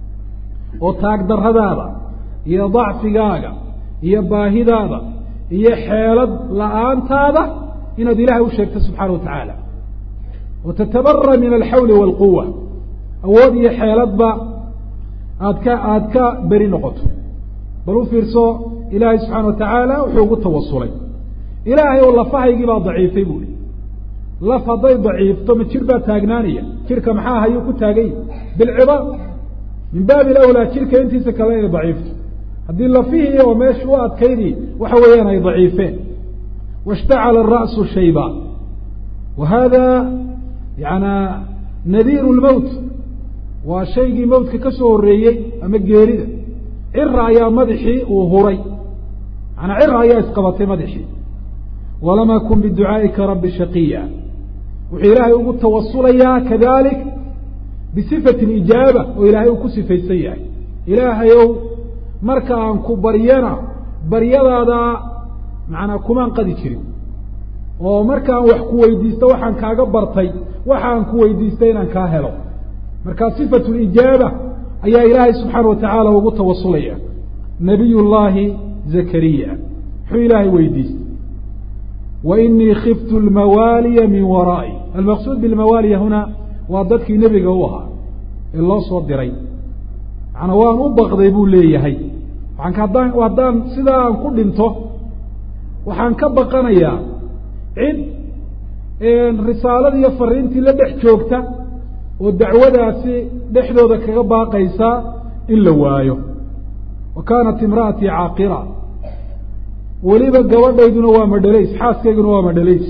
oo taagdarradaada iyo dacfigaaga iyo baahidaada iyo xeelad la-aantaada inaad ilaahay u sheegto subxaana watacaala wa tatabara min alxawli waalquwa awood iyo xeeladba aad ka aada ka beri noqoto bal u fiirso ilaahay subxaana watacaala wuxuu ugu tawasulay ilaahay oo lafahaygii baa daciifay buui laf hadday daciifto ma jir baa taagnaanaya jirka maxaa hayuu ku taaganya bilcibaad min baabi lawlaa jirka intiisa kale inay daciifto haddii lafihii oo meesha u adkaydii waxa weeyaan ay daciifeen washtacala ara'su shayba wa hada yana nadiiru lmowt waa shaygii mawtka ka soo horreeyey ama geerida cira ayaa madaxii uu huray manaa cira ayaa isqabatay madaxii walam akun biducaa'ika rabbi shaqiya wuxuu ilaahay ugu tawasulayaa kadalik bisifati alijaaba oo ilaahay uu ku sifaysan yahay ilaahayow marka aan ku baryana baryadaada macnaa kumaan qadi jirin oo markaan wax ku weydiisto waxaan kaaga bartay waxaan ku weydiistay inaan kaa helo markaa sifatu lijaaba ayaa ilaahay subxaana watacaala ugu tawasulaya nabiy llaahi zakariya muxuu ilaahay weydiistay wa inii khiftu lmawaaliya min waraa'i almaqsuud bilmawaaliya huna waa dadkii nebiga u ahaa ee loo soo diray macnaa waan u baqday buu leeyahay waaan haddaan haddaan sidaa aan ku dhinto waxaan ka baqanayaa cid risaaladii iyo fariintii la dhex joogta oo dacwadaasi dhexdooda kaga baaqaysaa in la waayo. wa kaanat imra'atii caaqira, weliba gabadhayduna waa madhalays, xaaskayguna waa madhalays.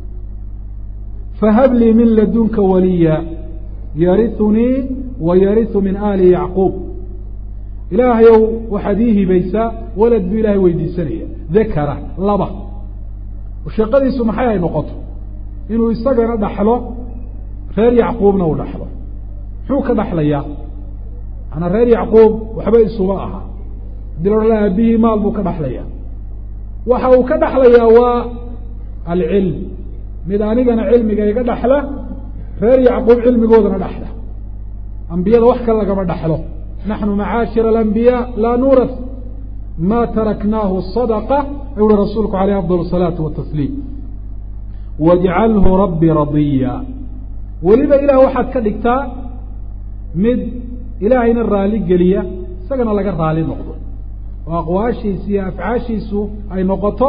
fahab lii min ladunka waliya yariunii wa yariu min aali yacquub. ilaahayow waxaad ii hibaysaa walad buu ilaahay weydiisanaya dakara laba, shaqadiisu maxay ay noqoto inuu isagana dhaxlo reer yacquubna uu dhaxlo. muxuu ka dhaxlayaa? manaa reer yacquub waxba isuma aha, hadii la odhan laha aabihii maal buu ka dhaxlayaa. waxa uu ka dhaxlayaa waa alcilm, mid anigana cilmiga iga dhaxla, reer yacquub cilmigoodana dhaxla. ambiyada wax kale lagama dhaxlo. naxnu macaashir alambiyaa laa nuuras ma taraknaahu sadaqa ayuu uhi rasuulku caleyh afdal salaatu watasliim. wajcalhu rabbi radiya, weliba ilaah waxaad ka dhigtaa mid ilaahayna raali geliya, isagana laga raali noqdo, oo aqwaashiisa iyo afcaashiisu ay noqoto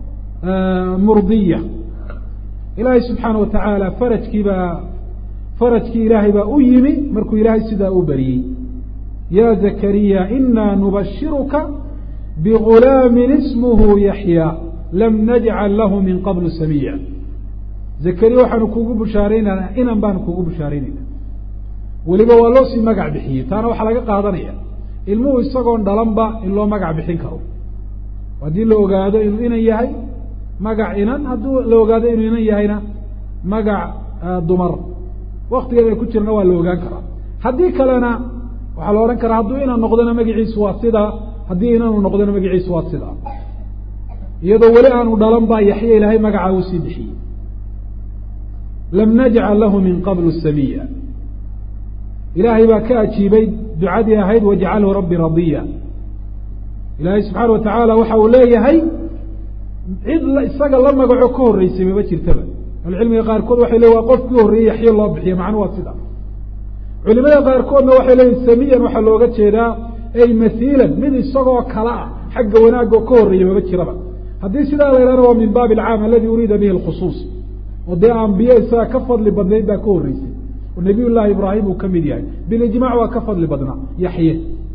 murdiya. ilaahay subxaana watacaala farajkiibaa farajkii ilaahay baa u yimi markuu ilaahay sidaa u bariyey. ya zakariya ina nubashiruka bigulaamin ismuhu yaxya lam najcal lahu min qablu samiya. zakariya waxaanu kugu bushaaraynana inan baanu kugu bushaaraynayna, weliba waa loo sii magac bixiyey. taana waxaa laga qaadanaya ilmuhu isagoon dhalanba in loo magac bixin karo. haddii la ogaado inuu inan yahay magac inan, hadduu la ogaado inuu inan yahayna magac dumar. waktigeed ay ku jirna waa la ogaan karaa. haddii kalena waxaa la odhan karaa hadduu inan noqdona magaciisu waa sidaa, haddii inanu noqdona magaciisu waa sidaa. iyadoo weli aanu dhalan baa yaxya ilaahay magacaa uu sii bixiyey. lam najcal lahu min qablu samiya. ilaahay baa ka ajiibay ducadii ahayd wajcalhu rabbi radiya. ilaahay subxaana watacaala waxa uu leeyahay cid isaga la magaco ka horreysay maba jirtaba. ahlucilmiga qaarkood waxay leeyihin waa qofkii horreeyey yaxye loo bixiye, macnu waa sida. culimada qaarkoodna waxay leeyihin samiyan waxaa looga jeedaa ay masiilan, mid isagoo kala ah xagga wanaagga oo ka horreeya maba jiraba. haddii sidaa la yidhahna waa min baabi alcaam aladi uriida bihi alkhusuus, oo dee ambiye isaga ka fadli badnayd baa ka horreysay, oo nabiy llaahi ibraahim uu ka mid yahay. bilijmac waa ka fadli badnaa yaxye.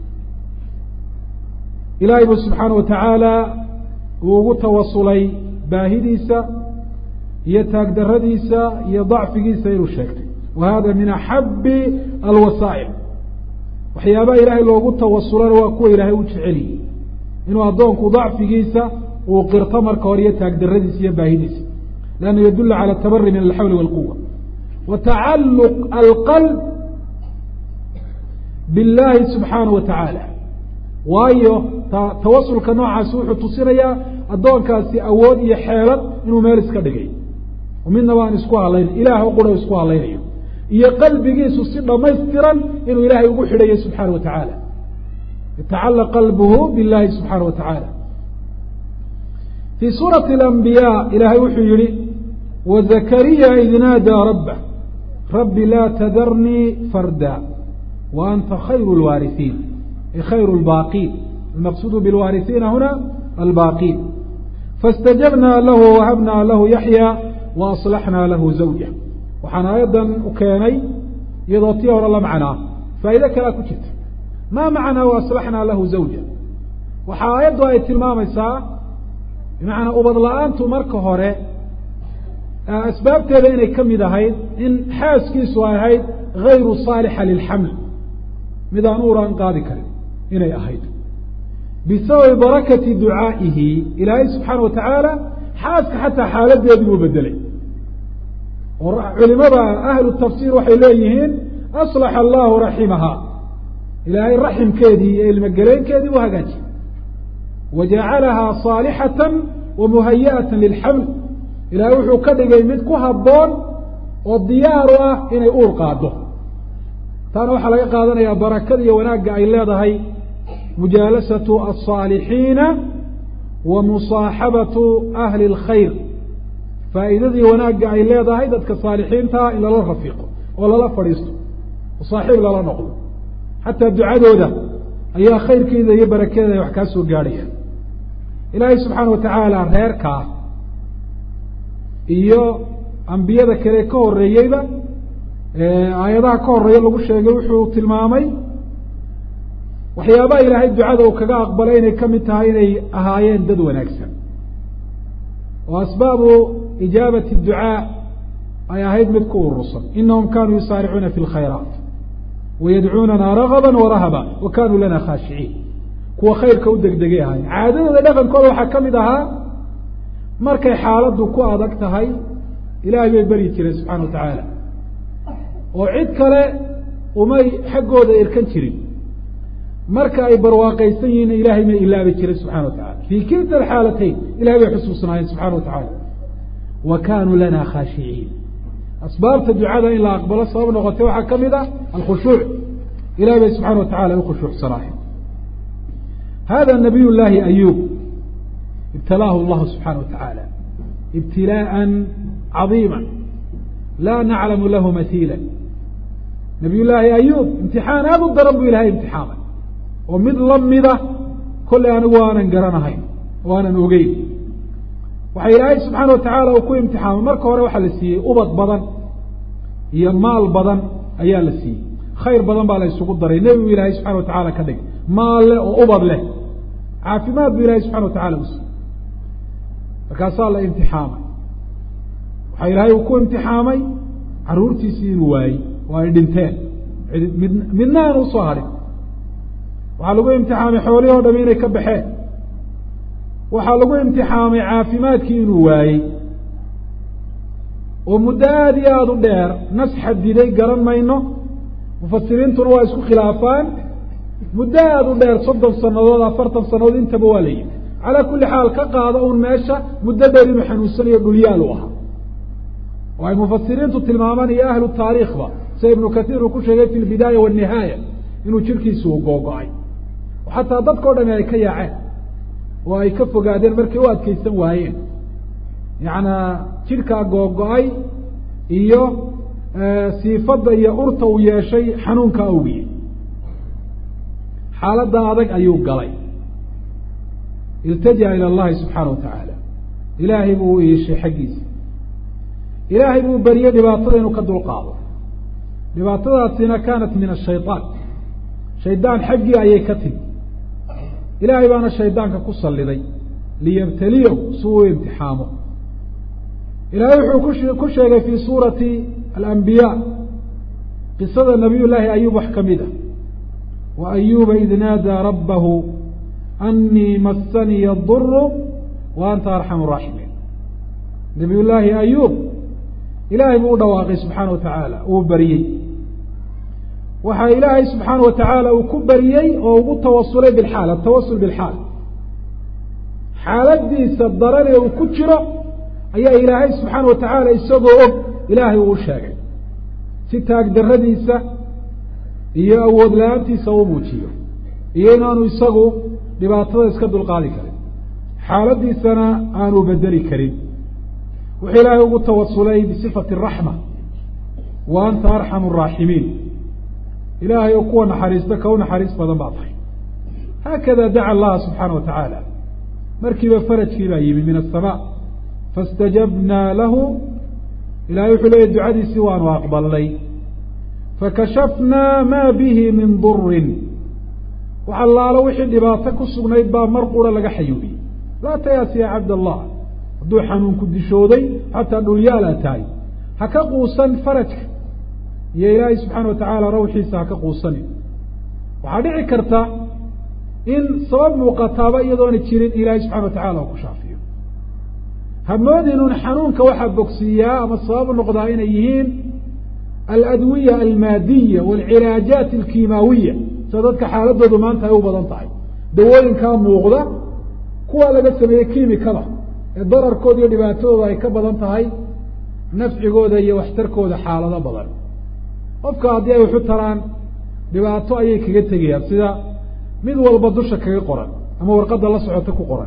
ilaahay buu subxaana watacaala uu ugu tawasulay baahidiisa iyo taagdaradiisa iyo dacfigiisa inuu sheegtay. wa hada min axabi alwasaa'il, waxyaabaha ilaahay loogu tawasulana waa kuwa ilaahay u jeceliyey, inuu addoonku dacfigiisa uu qirto marka hore iyo taagdaradiisa iyo baahidiisa, lanna yadula cala atabari min alxawli walquwa. wa tacalluq alqalb biاllahi subxaanahu watacaala, waayo tawasulka noocaasi wuxuu tusinayaa addoonkaasi awood iyo xeelad inuu meel iska dhigay, oo midnaba aan isku hadlayna, ilaah o qura isku hadlaynayo, iyo qalbigiisu si dhamaystiran inuu ilaahay ugu xidhayo subxaana watacaala. yatacallaq qalbuhu biاllahi subxaana watacaala. fii suurati alambiyaa ilaahay wuxuu yihi wazakariya id naadaa rabbah rabbi laa tadarnii farda wa anta khayru lwaarihiin ay khayru lbaaqiin. almaqsuudu bilwaarihiina huna albaaqiin. faاstajabnaa lahu wahabnaa lahu yaxya waaslaxnaa lahu zawja. waxaan aayaddan u keenay iyadoo tii hore la macnaa, faa'iide kalea ku jirta. maa macnaa waaslaxnaa lahu zawja? waxaa aayaddu ay tilmaamaysaa bimacnaa ubad la-aantu marka hore asbaabteeda inay ka mid ahayd in xaaskiisu ay ahayd gayru saalixa lilxaml, mid aan uur aan qaadi karin inay ahayd. bisababi barakati ducaa'ihi, ilaahay subxaana watacaala xaaska xataa xaaladeedii uu bedelay. oo culimada ahlu tafsiir waxay leeyihiin aslaxa allahu raximaha, ilaahay raximkeedii iyo ilmogeleenkeedii u hagaajiyey. wajacalahaa saalixatan wa muhaya'atan lilxaml, ilaahay wuxuu ka dhigay mid ku habboon oo diyaar u ah inay uur qaado. taana waxaa laga qaadanayaa barakada iyo wanaagga ay leedahay mujaalasatu alsaalixiina wa musaaxabatu ahli اlkhayr. faa'iidadii wanaagga ay leedahay dadka saalixiintaa in lala rafiiqo oo lala fadhiisto oo saaxiib lala noqdo, xataa ducadooda ayaa khayrkeeda iyo barakeeda ay wax kaa soo gaadhayaan. ilaahay subxaana watacaala reerkaa iyo ambiyada kale ka horreeyeyba aayadaha ka horreeya lagu sheegay wuxuu tilmaamay waxyaabaha ilaahay ducada uu kaga aqbalay inay ka mid tahay inay ahaayeen dad wanaagsan oo asbaabu ijaabati ducaa ay ahayd mid ku urursan inahum kanuu yusaaricuuna fi lkhayraat wayadcuunana ragaba warahaba wa kanuu lana khaashiciin kuwa khayrka u degdegay ahaayeen caadadooda dhaqankooda waxaa ka mid ahaa markay xaaladdu ku adag tahay ilaahay bay beryi jireen subxana wa tacaala oo cid kale umay xaggooda irkan jirin marka ay barwaaqaysan yihiinna ilaahay may ilaabi jiray subxana wa tacala fii kilta alxaalatayn ilahay bay xusuusnaayeen subxana wa tacaala wa kanuu lana khaashiciin asbaabta ducada in la aqbalo sabab noqotay waxaa ka mid ah alkhushuuc ilahay bay subxana wa tacala u khushuucsanaayeen hada nabiy llahi ayub ibtalaahu allahu subxaana wa tacaala ibtilaءa cadiima laa naclamu lahu masiila nabiy llaahi ayub imtixaan aada u daran buu ilahay imtixaamay oo mid lamida kolley anigu aanan garanahayn oo aanan ogeyn waxaa ilaahay subxaana wa tacaala uu ku imtixaamay marka hore waxaa la siiyey ubad badan iyo maal badan ayaa la siiyey khayr badan baa la isugu daray nebigu ilaahay subxana wa tacaala ka dhig maal leh oo ubad leh caafimaad buu ilahay subxana wa tacala u siiyey markaasaa la imtixaamay waxaa ilaahay uu ku imtixaamay carruurtiisii inuu waayey oo ay dhinteen mid midna aan usoo hadhin waxaa lagu imtixaamay xoolihii o dham inay ka baxeen waxaa lagu imtixaamay caafimaadkii inuu waayey oo muddo aada iyo aada u dheer nas xadiday garan mayno mufasiriintuna waa isku khilaafaan muddo aada u dheer soddon sannadood afartan sannadood intaba waa la yimi calaa kulli xaal ka qaado uun meesha muddo dheer inuu xanuunsanayo dhulyaal u ahaa oo ay mufasiriintu tilmaamaan iyo ahlu taariikhba sida ibnu katiir uu ku sheegay fi lbidaaya waannihaaya inuu jirkiisu u googo-ay oo xataa dadkao dhami ay ka yaaceen oo ay ka fogaadeen markay u adkaysan waayeen yacnaa jidhkaa googo-ay iyo siifadda iyo urta uu yeeshay xanuunka awgiye xaaladda adag ayuu galay iltaja ila allahi subxaana wa tacaala ilaahay buu u iishay xaggiisa ilaahay buu beriyey dhibaatada inuu ka dulqaado dhibaatadaasina kaanat min ashayطaan shaydaan xaggii ayay ka timi ilaahay baana shaydaanka ku salliday liyabtaliyahu si uu imtixaamo ilaahay wuxuu ku sheegay fii suurati alambiyaa qisada nabiy llaahi ayub wax ka mid a wa ayuba id naadaa rabbahu anii massaniya aduru wa anta arxamu raaximiin nabiy llaahi ayub ilaahay buu u dhawaaqay subxaana wa tacaala uu bariyey waxaa ilaahay subxaana wa tacaala uu ku bariyey oo ugu tawasulay bilxaal atawasul bilxaal xaaladiisa daran ee uu ku jiro ayaa ilaahay subxaana wa tacaala isagoo og ilaahay uu u sheegay si taag darradiisa iyo awood la-aantiisa u muujiyo iyo inaanu isagu dhibaatada iska dulqaadi karin xaaladiisana aanu bedeli karin wuxuu ilaahay ugu tawasulay bisifati raxma wa anta arxamu araaximiin ilaahay oo kuwa naxariista ka u naxariis badan baa tahay haakada daca allaha subxaana wa tacaala markiiba farajkii baa yimi min asamaa faاstajabnaa lahu ilahay wuxuu leeyahy ducadiisii waanu aqbalnay fakashafnaa maa bihi min durin wax allaalo wixii dhibaato ku sugnayd baa mar qura laga xayuubiyey laa tayaas ya cabd allah hadduu xanuunku dishooday xataa dhulyaalaa tahay ha ka quusan farajka iyo ilaahay subxaana wa tacaala rawxiisa ha ka quusanin waxaa dhici karta in sabab muuqataaba iyadoona jirin ilaahay subxana wa tacala oo ku shaafiyo hamoodinuun xanuunka waxaa bogsiiyaa ama sabab noqdaa inay yihiin aladwiya almaadiya waalcilaajaat alkiimaawiya sida dadka xaaladoodu maanta ay u badan tahay dawooyinkaa muuqda kuwa laga sameeyey kiimikada ee dararkooda iyo dhibaatadooda ay ka badan tahay nafcigooda iyo waxtarkooda xaalado badan qofka haddii ay waxu taraan dhibaato ayay kaga tegayaan sida mid walba dusha kaga qoran ama warqadda la socota ku qoran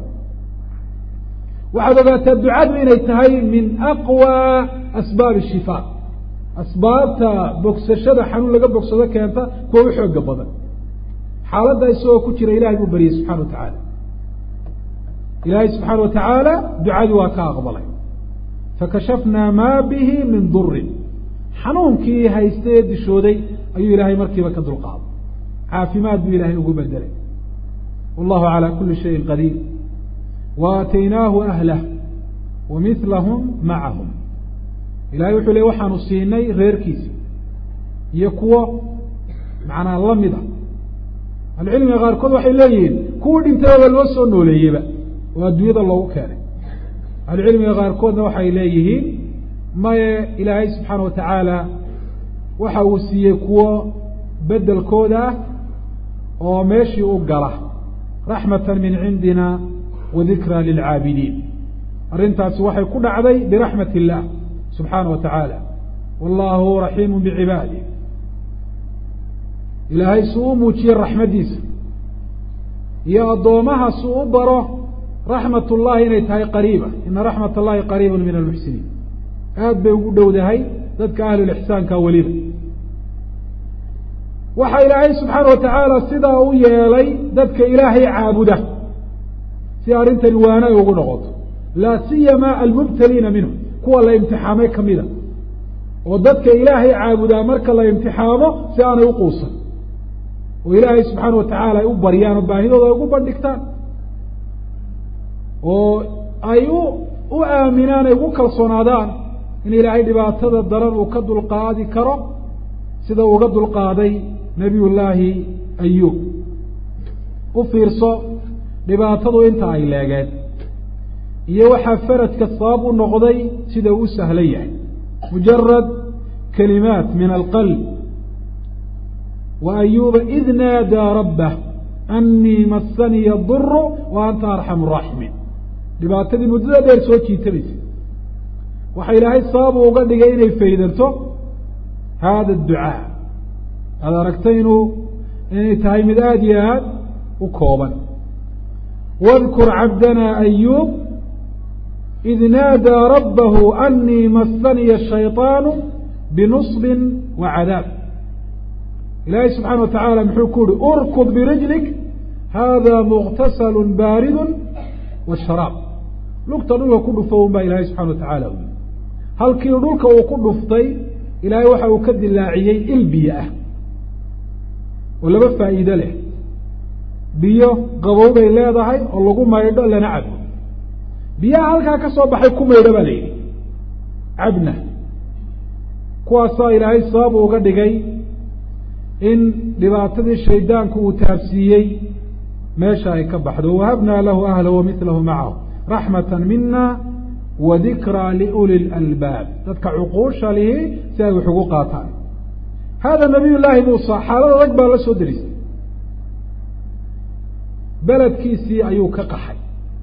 waxaad ogaataa ducadu inay tahay min aqwى asbaab الshifaa asbaabta bogsashada xanuun laga bogsado keenta kuwa u xooga badan xaaladda isagoo ku jira ilahay buu bariyey subxana wa tacaala ilaahay subxaana wa tacaala ducadii waa ka aqbalay fakashafnaa maa bihi min durin xanuunkii haystee dishooday ayuu ilaahay markiiba ka dulqaaday caafimaad buu ilaahay ugu bedelay wallahu calaa kuli shayin qadiir wa aataynaahu ahlah wa milahum macahum ilahay wuxuu le waxaanu siinay reerkiisi iyo kuwo macnaa lamida ahlucilmiga qaarkood waxay leeyihiin kuwii dhintayba loo soo nooleeyeyba oo adduunyada loogu keenay ahlucilmiga qaarkoodna waxay leeyihiin maye ilaahay subxaana watacaala waxa uu siiyey kuwo bedelkooda ah oo meeshii u gala raxmatan min cindina wa dikraa lilcaabidiin arrintaasi waxay ku dhacday biraxmat illah subxaana wa tacaala wallahu raxiimu bicibaadih ilaahay suu u muujiyey raxmaddiisa iyo addoomaha suu u baro raxmat ullahi inay tahay qariiba ina raxmat allahi qariiba min almuxsiniin aad bay ugu dhowdahay dadka ahlulixsaanka weliba waxaa ilaahay subxaana wa tacaala sidaa u yeelay dadka ilaahay caabuda si arrintani waana ay ugu noqoto laa siyama almubtaliina minhu kuwa la imtixaamay kamida oo dadka ilaahay caabudaa marka la imtixaamo si aanay uquusan oo ilaahay subxaana wa tacaala ay u baryaan oo baahidooda ay ugu bandhigtaan oo ay u u aaminaan ay ugu kalsoonaadaan in ilaahay dhibaatada daran uu ka dulqaadi karo sida uga dulqaaday nabiy llaahi ayub u fiirso dhibaatadu inta ay leegeen iyo waxaa faradka sabab u noqday sida uu u sahlan yahay mujarad kalimaat min alqalb wa ayuba id naadaa rabbah anii masaniya duru wa anta arxamu raaximiin dhibaatadii muddada dheer soo jiitamaysa waxa ilaahay sabab uga dhigay inay faydanto hada adducaa aada aragtay inuu inay tahay mid aada iyo aad u kooban wadkur cabdana ayub id naadaa rabbahu anii masaniya shayطaanu binusbin wa cadaab ilaahay subxaana wa tacaala muxuu ku yihi urkub birijlik hada muqtasalu baaridu washaraab lugta dhulka ku dhufo un baa ilaahay subxana wa tacaala u halkii dhulka uu ku dhuftay ilaahay waxa uu ka dilaaciyey il biyo ah oo laba faa'iido leh biyo qabow bay leedahay oo lagu maydho lana cabo biyaha halkaa ka soo baxay ku maydho baa la yidhi cabna kuwaasaa ilaahay sabab uga dhigay in dhibaatadii shaydaanku uu taabsiiyey meesha ay ka baxdo wahabnaa lahu ahla wamilahu macahu raxmata mina wa dikraa liuli lalbaab dadka cuquusha lihi si ay wax ugu qaataan hada nabiy llaahi muusa xaalada rag baa la soo derisay beledkiisii ayuu ka qaxay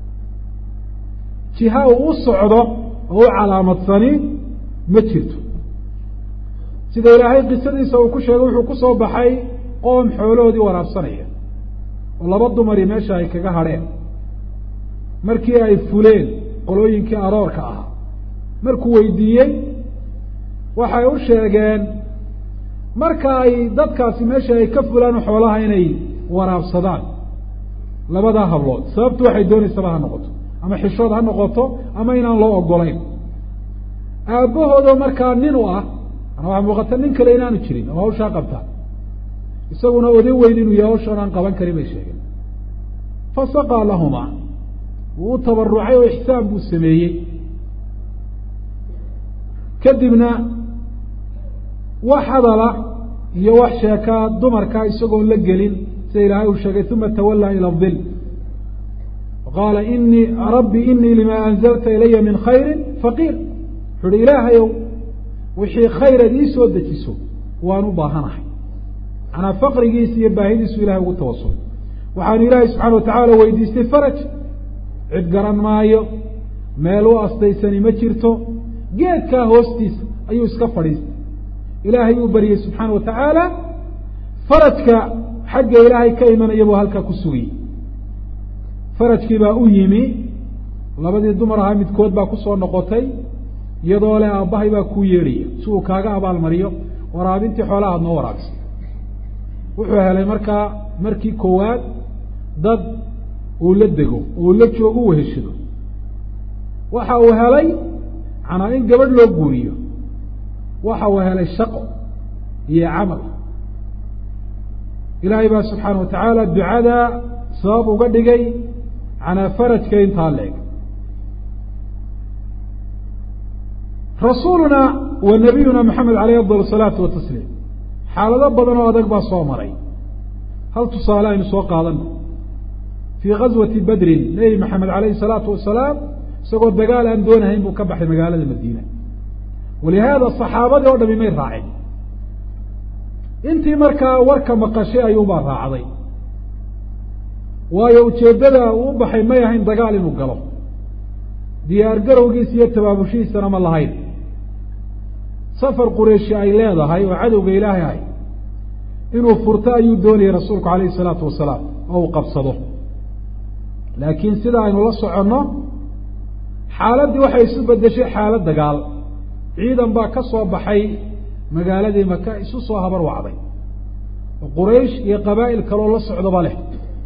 jiha uu u socdo oo u calaamadsani ma jirto sida ilaahay qisadiisa uu ku sheegay wuxuu ku soo baxay qoom xoolahoodii waraabsanaya oo laba dumari meesha ay kaga hadheen markii ay fuleen qolooyinkii aroorka ahaa markuu weydiiyey waxay u sheegeen marka ay dadkaasi meesha ay ka fulaan xoolaha inay waraabsadaan labadaa hablood sababtu waxay doonaysaba ha noqoto ama xishood ha noqoto ama inaan loo ogolayn aabbahooda markaa nin u ah ana waxaa muuqata nin kale inaanu jirin oo hawshaa qabtaa isaguna odan weyn inuu yahay hawshan aan qaban karin bay sheegeen fasaqaa lahumaa wuu u tabarucay oo ixsaan buu sameeyey kadibna wax hadala iyo wax sheekaa dumarkaa isagoon la gelin sida ilaahay uu sheegay uma tawallaa ila dil qaala inii rabbi inii limaa anzalta ilaya min khayri faqiir wuxu uhi ilaahayow wixii khayraad ii soo dejiso waan u baahanahay manaa faqrigiisa iyo baahidiisu ilahay ugu tawasulay waxaanu ilaahay subxaana watacaala weydiistay faraj cid garan maayo meel u astaysani ma jirto geedkaa hoostiisa ayuu iska fadhiistay ilaahay uu baryey subxaana wa tacaala farajka xagga ilaahay ka imanaya buu halkaa ku sugayey farajkii baa u yimi labadii dumar ahaa midkood baa kusoo noqotay iyadoo le aabbahay baa kuu yeedhaya si uu kaaga abaalmariyo waraabintii xoolaha aad noo waraabisay wuxuu helay markaa markii koowaad dad uu la dego uu la joogo u weheshado waxa uu helay macnaa in gabadh loo guuriyo waxa uu helay shaqo iyo camal ilaahay baa subxaana wa tacaala ducada sabab uga dhigay macnaa farajka intaa leeg rasuuluna wa nabiyuna maxamed caleyh afdal asalaatu watasliim xaalado badan oo adag baa soo maray hal tusaale aynu soo qaadano fii gaswati badrin nebi maxamed caleyhi salaatu wasalaam isagoo dagaal aan doonahayn buu ka baxay magaalada madiina walihaada saxaabadii oo dhami may raaceen intii markaa warka maqashay ayuunbaa raacday waayo ujeeddada uu u baxay may ahayn dagaal inuu galo diyaar garowgiisa iyo tabaabushihiisana ma lahayn safar qurayshi ay leedahay oo cadowga ilaahay ahay inuu furto ayuu doonayay rasuulku calayhi salaatu wasalaam oo uu qabsado laakiin sida aynu la soconno xaaladdii waxay isu beddeshay xaalad dagaal ciidan baa ka soo baxay magaaladii maka isu soo habar wacday oo quraysh iyo qabaa'il kaloo la socdoba leh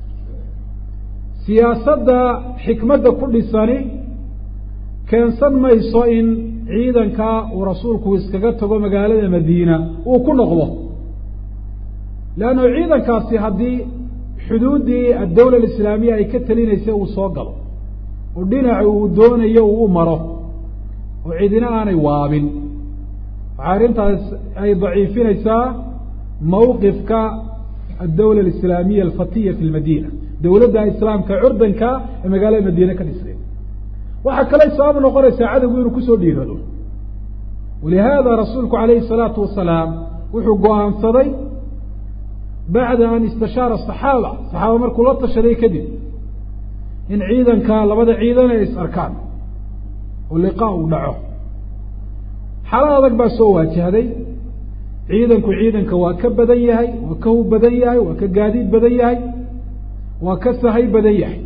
siyaasadda xikmadda ku dhisani keensan mayso in ciidanka uu rasuulku iskaga tago magaalada madiina uu ku noqdo leanno ciidankaasi haddii xuduuddii addawla alislaamiya ay ka telinaysay uu soo galo oo dhinaca uu doonayo uu u maro oo cidina aanay waabin waxaa arrintaas ay daciifinaysaa mawqifka addawla alislaamiya alfatiya fi lmadiina dawladda islaamka curdanka ee magaalada madiine ka dhisay waxaa kaley sabab noqonaysaa cadowgu inuu kusoo dhiirado walihaada rasuulku calayhi salaatu wasalaam wuxuu go-aansaday bacda an istashaara asaxaaba saxaaba markuu la tashaday kadib in ciidanka labada ciidan ay is arkaan oo liqaa uu dhaco xaalad adag baa soo waajahday ciidanku ciidanka waa ka badan yahay waa ka hub badan yahay waa ka gaadiid badan yahay waa ka sahay badan yahay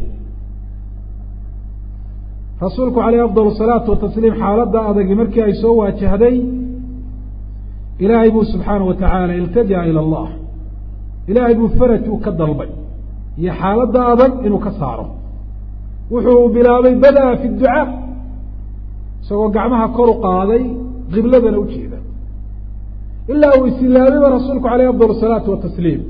rasuulku caleyh afdal asalaatu watasliim xaaladda adagi markii ay soo waajahday ilaahay buu subxaana wa tacaala iltaja ila allah ilaahay buu faraj uu ka dalbay iyo xaaladda adag inuu ka saaro wuxuu bilaabay bada-a fi ducaa isagoo gacmaha kor u qaaday qibladana u jeeda ilaa uu isilaabayba rasuulku caleyh afdal asalaatu watasliim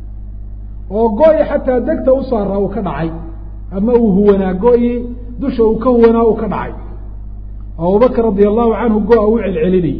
oo go-i xataa degta u saaraa uu ka dhacay ama uu huwanaa go-i dusha uu ka huwanaa uu ka dhacay abubakr radia allahu canhu go-a u celcelinayay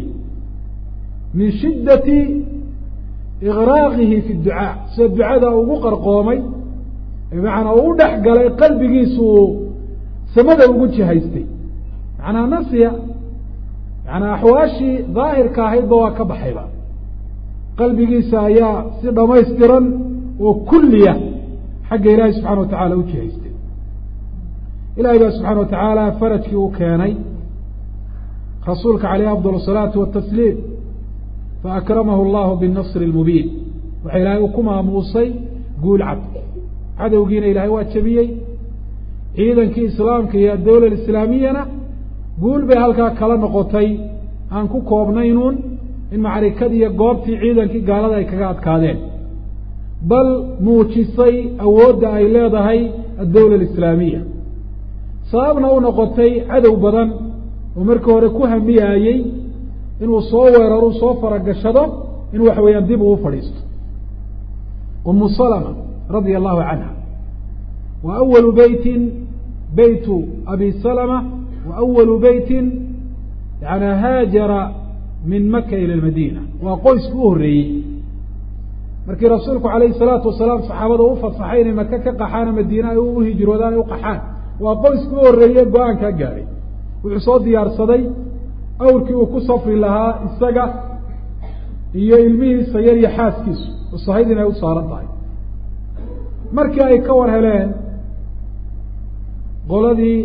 min shiddati igraaqihi fi ducaa sida ducada ugu qarqoomay bimacnaa uu u dhex galay qalbigiisu samada ugu jihaystay macnaa nasiya macnaa axwaashii daahirka ahaydba waa ka baxayba qalbigiisa ayaa si dhamaystiran oo kulliya xagga ilaahay subxana wa tacaala u jihaystay ilahay baa subxana wa tacaala farajkii u keenay rasuulka caleyh afdal asalaatu watasliim faakramahu allahu binnasri lmubiin waxa ilaahay uu ku maamuusay guul cad cadowgiina ilaahay waa jabiyey ciidankii islaamka iyo addawla alislaamiyana guul bay halkaa kala noqotay aan ku koobnaynuun in macrikadii iyo goobtii ciidankii gaalada ay kaga adkaadeen bal muujisay awoodda ay leedahay addawla alislaamiya sababna u noqotay cadow badan oo markii hore ku hamiyaayey inuu soo weeraro soo faragashado in waxa weeyaan dib uu fadhiisto umu salama radia allahu canha wa awalu beytin beytu abi salama wa awalu beytin yani haajara min maka ila lmadiina waa qoyska u horreeyey markii rasuulku calayhi salaatu wasalaam saxaabada u fasaxay inay maka ka qaxaana madiina ay u hijroodaan ay u qaxaan waa qoyska u horreeye go-aankaa gaadhay wuxuu soo diyaarsaday awrkii uu ku safri lahaa isaga iyo ilmihiisa yar iyo xaaskiisu oo sahayd inay u saaran tahay markii ay ka war heleen qoladii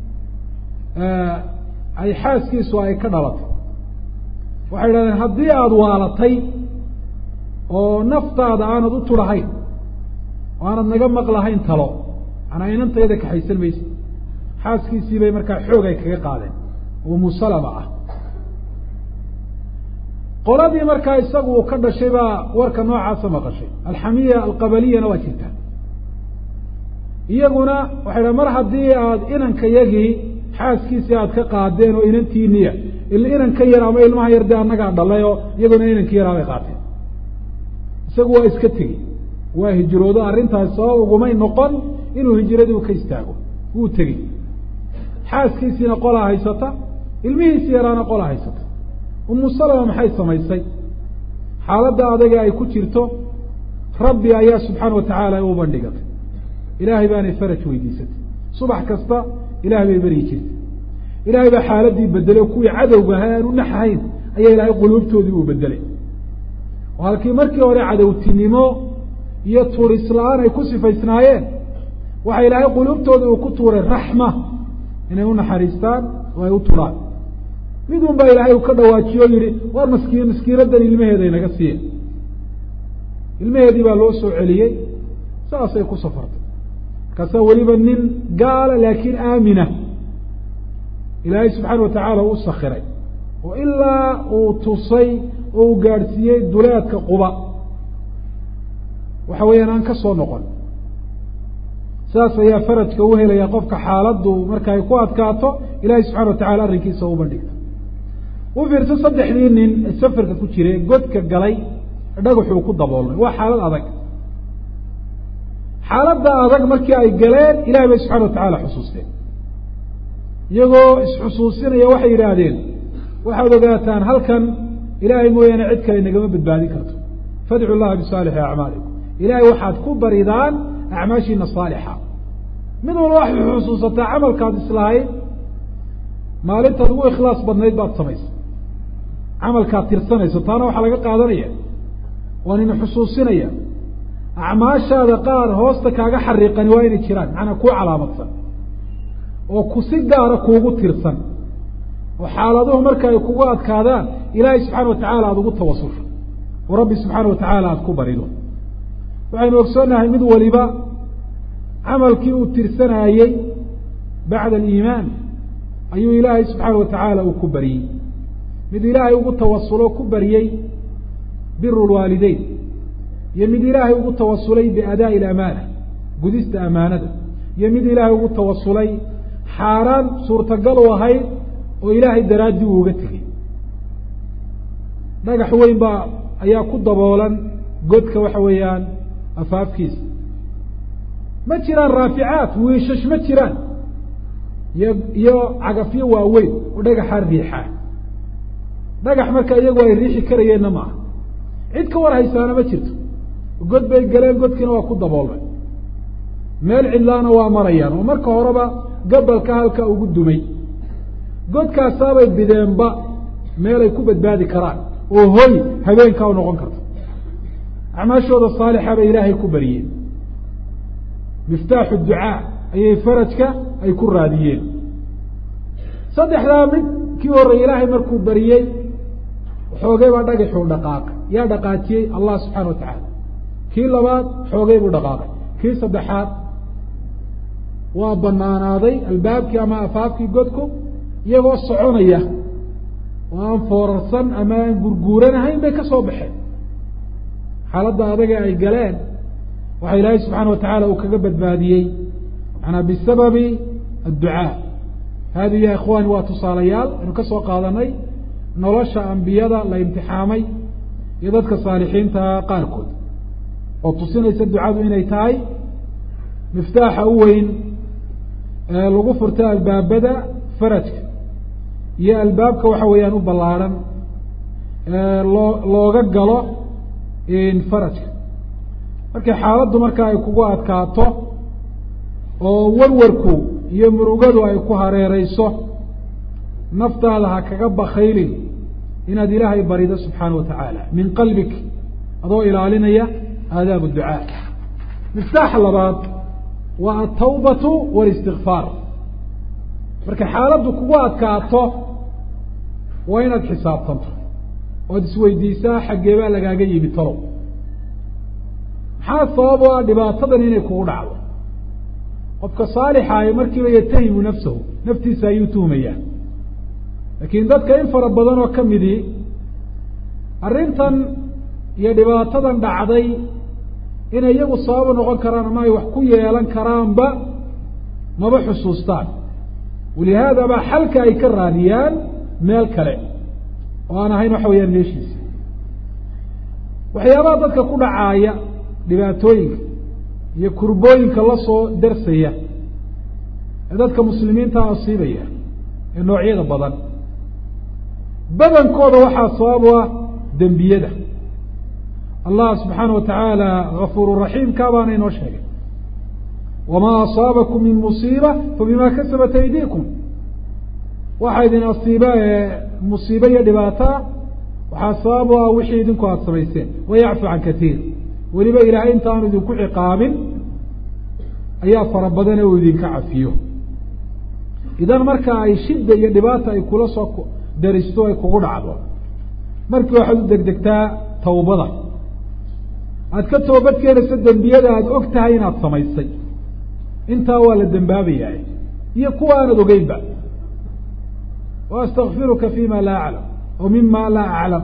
ay xaaskiisu ay ka dhalatay waxay idhahdeen haddii aada waalatay oo naftaada aanad u turahayn oo aanad naga maqlahayn talo anaa inantayada kaxaysan maysa xaaskiisii bay markaa xoog ay kaga qaadeen umu salama ah qoladii markaa isagu uu ka dhashay baa warka noocaasa maqashay alxamiya alqabaliyana waa jirtaa iyaguna waxay dhaha mar haddii aada inankayagii xaaskiisii aad ka qaadeen oo inantiiniya ila inan ka yar ama ilmaha yar dee annagaa dhalay oo iyaguna inanka yaraa bay qaateen isagu waa iska tegi waa hijroodo arrintaas sabab ugumay noqon inuu hijradii ka istaago wuu tegey xaaskiisiina qolaa haysata ilmihiisi yaraana qolaa haysata umu salama maxay samaysay xaaladda adaga ay ku jirto rabbi ayaa subxaana watacaala u bandhigatay ilaahay baanay faraj weydiisatay subax kasta ilaahay bay beryi jirtay ilaahay baa xaaladii bedelay oo kuwii cadowga ahaa aan u naxahayn ayaa ilaahay quluubtoodii uu bedelay oo halkii markii hore cadowtinimo iyo tuuris la-aan ay ku sifaysnaayeen waxaa ilaahay quluubtooda uu ku tuuray raxma inay u naxariistaan oo ay u turaan mid un baa ilaahay uu ka dhawaajiyo o yihi war maskiin maskiinadan ilmaheeda inaga siiya ilmaheedii baa loo soo celiyey saasay ku safartay markaasaa weliba nin gaala laakiin aamina ilaahay subxaana watacaala u sakiray oo ilaa uu tusay oo uu gaadhsiiyey duleedka quba waxa weeyaan aan ka soo noqon saas ayaa farajka u helaya qofka xaaladdu marka ay ku adkaato ilaahay subxana watacala arrinkiisa u bandhigta u fiirso saddexdii nin ee safarka ku jire godka galay dhagaxuu ku daboolmay waa xaalad adag xaaladda adag markii ay galeen ilahay bay subxana watacaala xusuusteen iyagoo isxusuusinaya waxay yidhaahdeen waxaad ogaataan halkan ilaahay mooyaane cid kale nagama badbaadin karto fadcu llaha bisaalixi acmaalikum ilahay waxaad ku baridaan acmaashiina saalixa mid walba waxay xusuusataa camalkaad islahayd maalintaad ugu ikhlaas badnayd baad samaysay camalkaad tirsanayso taana waxaa laga qaadanaya waan ina xusuusinaya acmaashaada qaar hoosta kaaga xariiqani waa inay jiraan macnaa kuu calaamadsan oo ku si gaara kuugu tirsan oo xaaladuhu marka ay kugu adkaadaan ilaahay subxaana watacaala aada ugu tawasusho oo rabbi subxaana watacaala aada ku barido waxaynu ogsoonnahay mid waliba camalkii uu tirsanaayey bacda aliimaan ayuu ilaahay subxaana watacaala uu ku baryey mid ilaahay ugu tawasulo ku baryey biru lwaalideyn iyo mid ilaahay ugu tawasulay biadaa'i alamaana gudista amaanada iyo mid ilaahay ugu tawasulay xaaraan suurtagal u ahayd oo ilaahay daraaddii uu uga tegey dhagax weyn baa ayaa ku daboolan godka waxa weeyaan afaafkiisa ma jiraan raaficaat wiishash ma jiraan iyo iyo cagafyo waaweyn oo dhagaxa riixaa dhagax marka iyagu ay riixi karayeenna maaha cid ka war haysaana ma jirto god bay galeen godkiina waa ku daboolmay meel cidlaana waa marayaan oo marka horeba gabalka halka ugu dumay godkaasaabay bideenba meelay ku badbaadi karaan oo hoy habeenkaa u noqon karta acmaashooda saalixa bay ilaahay ku bariyeen miftaaxu ducaa ayay farajka ay ku raadiyeen saddexdaa mid kii horreeye ilaahay markuu bariyey xoogay baa dhagaxuu dhaqaaqay yaa dhaqaajiyey allah subxaana watacaala kii labaad xoogay buu dhaqaaqay kii saddexaad waa banaanaaday albaabkii ama afaafkii godku iyagoo soconaya oo aan foorarsan ama aan gurguuranahayn bay ka soo baxeen xaaladda adaga ay galeen waxaa ilaahay subxaana watacaala uu kaga badbaadiyey manaa bisababi adducaa haadihi ya ikhwaani waa tusaalayaal aynu ka soo qaadanay nolosha ambiyada la imtixaamay iyo dadka saalixiinta qaarkood oo tusinaysa ducadu inay tahay miftaaxa u weyn ee lagu furta albaabada farajka iyo albaabka waxa weeyaan u ballaarhan loo looga galo farajka markay xaaladdu marka ay kugu adkaato oo warwarku iyo murugadu ay ku hareereyso naftaada ha kaga bakaylin inaad ilaahay barido subxaana watacaala min qalbik adoo ilaalinaya aadaab ducaa miftaaxa labaad waa atawbatu walistikfaar markay xaaladdu kugu adkaato waa inaad xisaabtanto ood isweydiisaa xaggee baa lagaaga yimi talow maxaa sabab o ah dhibaatadan inay kugu dhacdo qofka saalixaayo markiiba yatahimu nafsahu naftiisa ayuu tuhmayaa laakiin dadka in fara badan oo ka midii arrintan iyo dhibaatadan dhacday inay iyagu sabab noqon karaan ama ay wax ku yeelan karaanba maba xusuustaan walihaada baa xalka ay ka raadiyaan meel kale oo aan ahayn waxa weyaan meeshiisa waxyaabaha dadka ku dhacaaya dhibaatooyinka iyo kurbooyinka la soo darsaya ee dadka muslimiinta asiibaya ee noocyada badan badankooda waxaa sabab u ah dembiyada allah subxaana wa tacaala gafuuru raxiim kaabaana inoo sheegay wamaa asaabakum min musiiba fabima kasabat aydiikum waxaa idin asiiba ee musiibe iyo dhibaataa waxaa sabab u ah wixii idinku aada samayseen wayacfu can katiir weliba ilaahay inta aanu idinku ciqaabin ayaa fara badan uu idinka cafiyo idan marka ay shida iyo dhibaata ay kula soo daristo ay kugu dhacdo markii waxaad u degdegtaa tawbada aada ka toobad keenayso dembiyada aada og tahay inaad samaysay intaa waa la dembaabayahay iyo kuwa aanad ogeynba waastakfiruka fima laa aclam oo mima laa aclam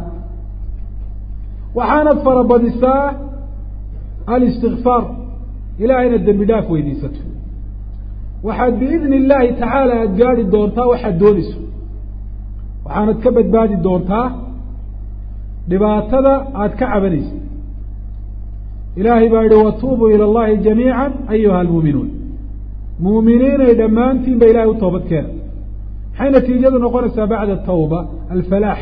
waxaanad farabadisaa alistikfaar ilahay inaad dembi dhaaf weydiisato waxaad biidni illaahi tacaala aada gaadi doontaa waxaad doonayso waxaanad ka badbaadi doontaa dhibaatada aada ka cabanaysa ilaahay baa yihi watuubuu ila allahi jamiica ayuha almuuminuun muuminiinay dhammaantiin ba ilahay u toobad keena maxay natiijadu noqonaysaa bacda tawba alfalaax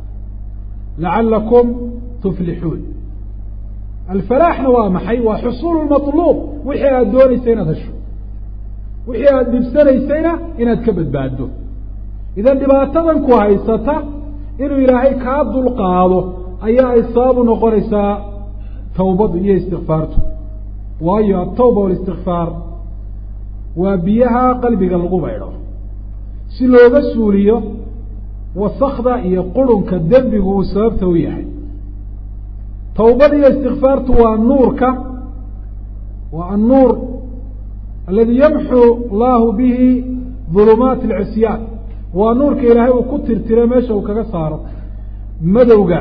lacalakum tuflixuun alfalaaxna waa maxay waa xusuulu lmatluub wixii aada doonaysa inaad hesho wixii aada dhibsanaysayna inaad ka badbaaddo idan dhibaatadan ku haysata inuu ilaahay kaa dulqaado ayaa ay sabab u noqonaysaa tawbadu iyo istikfaartu waayo atawba walistikfaar waa biyaha qalbiga lagu baydho si looga suuliyo wasakda iyo qurunka dembigu uu sababta u yahay tawbada iyo istikfaartu waa nuurka waa annuur aladi yamxu llahu bihi dulumaat alcisyaan waa nuurka ilaahay uu ku tirtiro meesha uu kaga saaro madowga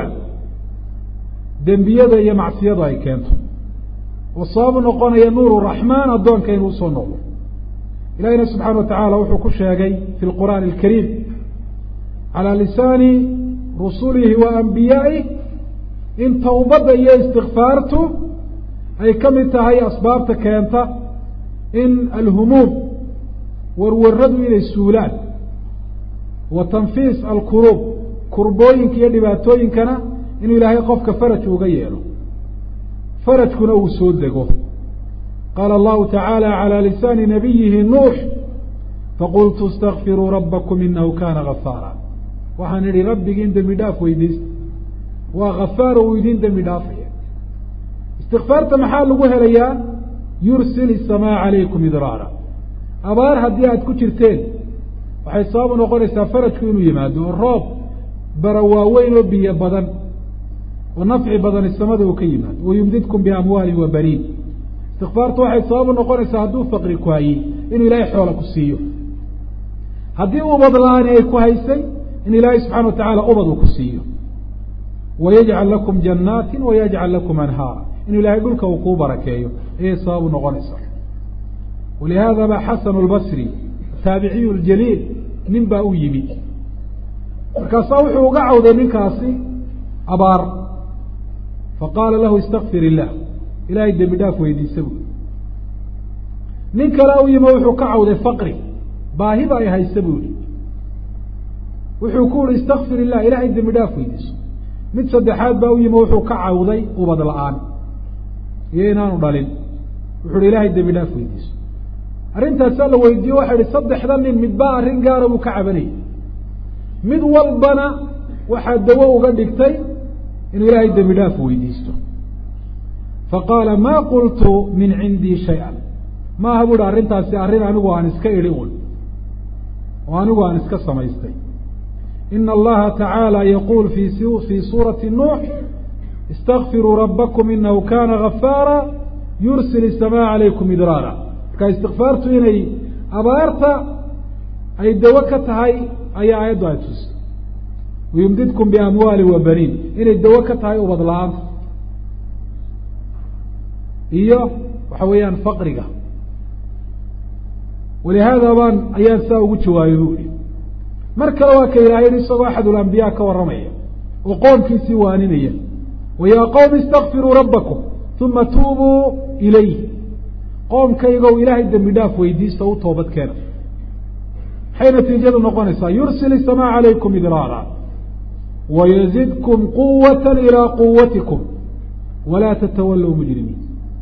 dembiyada iyo macsiyadu ay keento oo sababu noqonaya nuuru raxmaan addoonka inuu usoo noqdo ilahina subxaana wa tacaala wuxuu ku sheegay fi lqur'aani alkariim calaa lisaani rusulihi wa anbiyaa'ih in tawbadda iyo istikfaartu ay ka mid tahay asbaabta keenta in alhumuum warwaradu inay suulaan wa tanfiis alkuruub kurbooyinka iyo dhibaatooyinkana inuu ilaahay qofka faraj uga yeelo farajkuna uu soo dego qaala allahu tacaala calى lisaani nabiyihi nuux faqultu اstakfiruu rabbakum inahu kana gafaara waxaan idhi rabbigiin dembi dhaaf weydiista waa gafaar uu idin dembi dhaafaya istikfaarta maxaa lagu helayaa yursil الsamaa calaykum idraara abaar haddii aada ku jirteen waxay sabab u noqonaysaa farajku inuu yimaado oo roob bara waaweyn oo biyo badan oo nafci badani samada uu ka yimaado wayumdidkum biamwaalin wa baniin istikfaartu waxay sabab u noqonaysaa hadduu faqri ku hayey inuu ilaahay xoola ku siiyo haddii ubad la-aani ay ku haysay in ilaahay subxana wa tacaala ubad uu ku siiyo wayajcal lakum jannaatin wayajcal lakum anhaara inuu ilaahay dhulka uu kuu barakeeyo ayay sabab u noqonaysaa walihaada ba xasanu lbasri taabiciyu ljaliil nin baa u yimi markaasaa wuxuu uga cawday ninkaasi abaar faqaala lahu istakfir illah ilaahay dembi dhaaf weydiisa buui nin kale u yimi wuxuu ka cawday faqri baahiba ay haysa buuhi wuxuu ku uhi istakfir illah ilaahay dembi dhaaf weydiiso mid saddexaad baa u yimi wuxuu ka cawday ubad la-aan iyo inaanu dhalin wuxu uhi ilaahay dembi dhaaf weydiiso arrintaasaa la weydiiye waxa ihi saddexda nin midbaa arrin gaara buu ka cabanayay mid walbana waxaa dawo uga dhigtay inuu ilaahay dembi dhaaf weydiisto faqaala maa qultu min cindii shay-an maaha buuhi arrintaasi arrin anigu aan iska idhi un oo anigu aan iska samaystay ina allaha tacaala yaquul fi fii suurati nuux istakfiruu rabbakum inahu kana gafaara yursil isamaa calaykum idraara marka istikfaartu inay abaarta ay dawo ka tahay ayaa aayaddu ay tusay wayumdidkum biamwaali wa baniin inay dawo ka tahay ubad la-aanta iyo waxa weeyaan faqriga ولهذا baan ayaan saa ugu jawaabay bu i mar kale waa ka ilaahay isagoo axad ulambiyaa ka warramaya oo qoomkiisii waaninaya wayaa qowmi istakfiruu rabbakum uma tuubuu ilayh qoomkaygow ilaahay dembi dhaaf weydiista u toobad keena maxay natiijadu noqonaysaa yursil isamaa calaykum idraara wayazidkum quwata ilaa quwatikum walaa tatawallow mujrimiin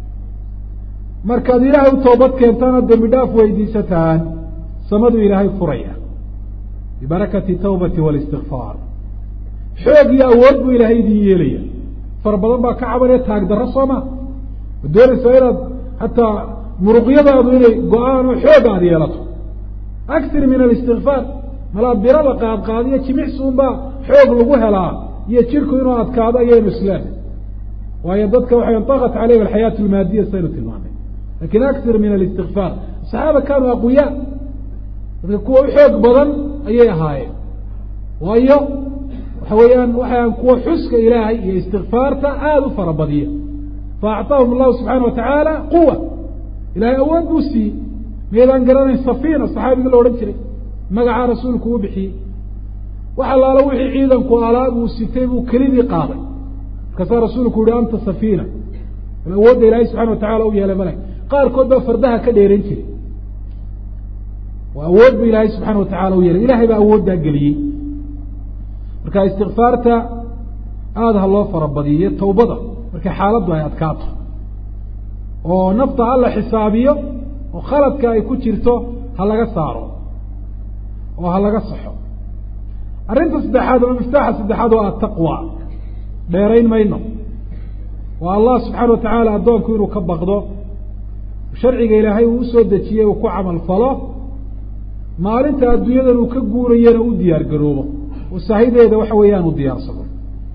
markaad ilaahay u toobad keentaana dembi dhaaf weydiisataan samadu ilaahay furaya bibarakati tawbati walistikfaar xoog iyo awood buu ilaahay idin yeelaya fara badan baa ka cabanaya taag darro sooma ma doonaysaa inaad hataa muruqyadaadu inay go-aan oo xoog aada yeelato aksir min alistikfaar malaa biro la qaadqaadiyo jimicsi unbaa xoog lagu helaa iyo jirku inuu adkaado ayaynu islaam waayo dadka waxay intaqat caleyhi alxayaatu almaadiya saynu tilmaamay lakin aksir min alistikfaar saxaaba kaanuu aqwiyaa dadka kuwa u xoog badan ayay ahaayeen waayo waxa weeyaan waxaan kuwa xuska ilaahay iyo istikfaarta aada u fara badiya faacطaahum allahu subxaana watacaala quwa ilahay awood buu siiyey maydaan garanayn safiina saxaabiga la odhan jiray magacaa rasuulku u bixiyey wax allaala wixii ciidanku alaab uu sitay buu kelidii qaaday markaasaa rasuulku yihi anta safiina bal awoodda ilaahay subxana watacala u yeelay male qaarkood baa fardaha ka dheeran jiray waa awood bu ilaahay subxaana watacala u yeelay ilahay baa awooddaa geliyey marka istikfaarta aada ha loo farabadiyo tawbada markay xaaladdu ay adkaato oo nafta ha la xisaabiyo oo khaladka ay ku jirto ha laga saaro oo ha laga saxo arrinta saddexaad ama miftaaxa saddexaad waa ataqwa dheerayn mayno waa allah subxaana watacaala addoonku inuu ka baqdo sharciga ilaahay uu usoo dejiyey uu ku camal falo maalinta adduunyadan uu ka guurayana u diyaar garoobo oo sahideeda waxa weeyaan u diyaarsado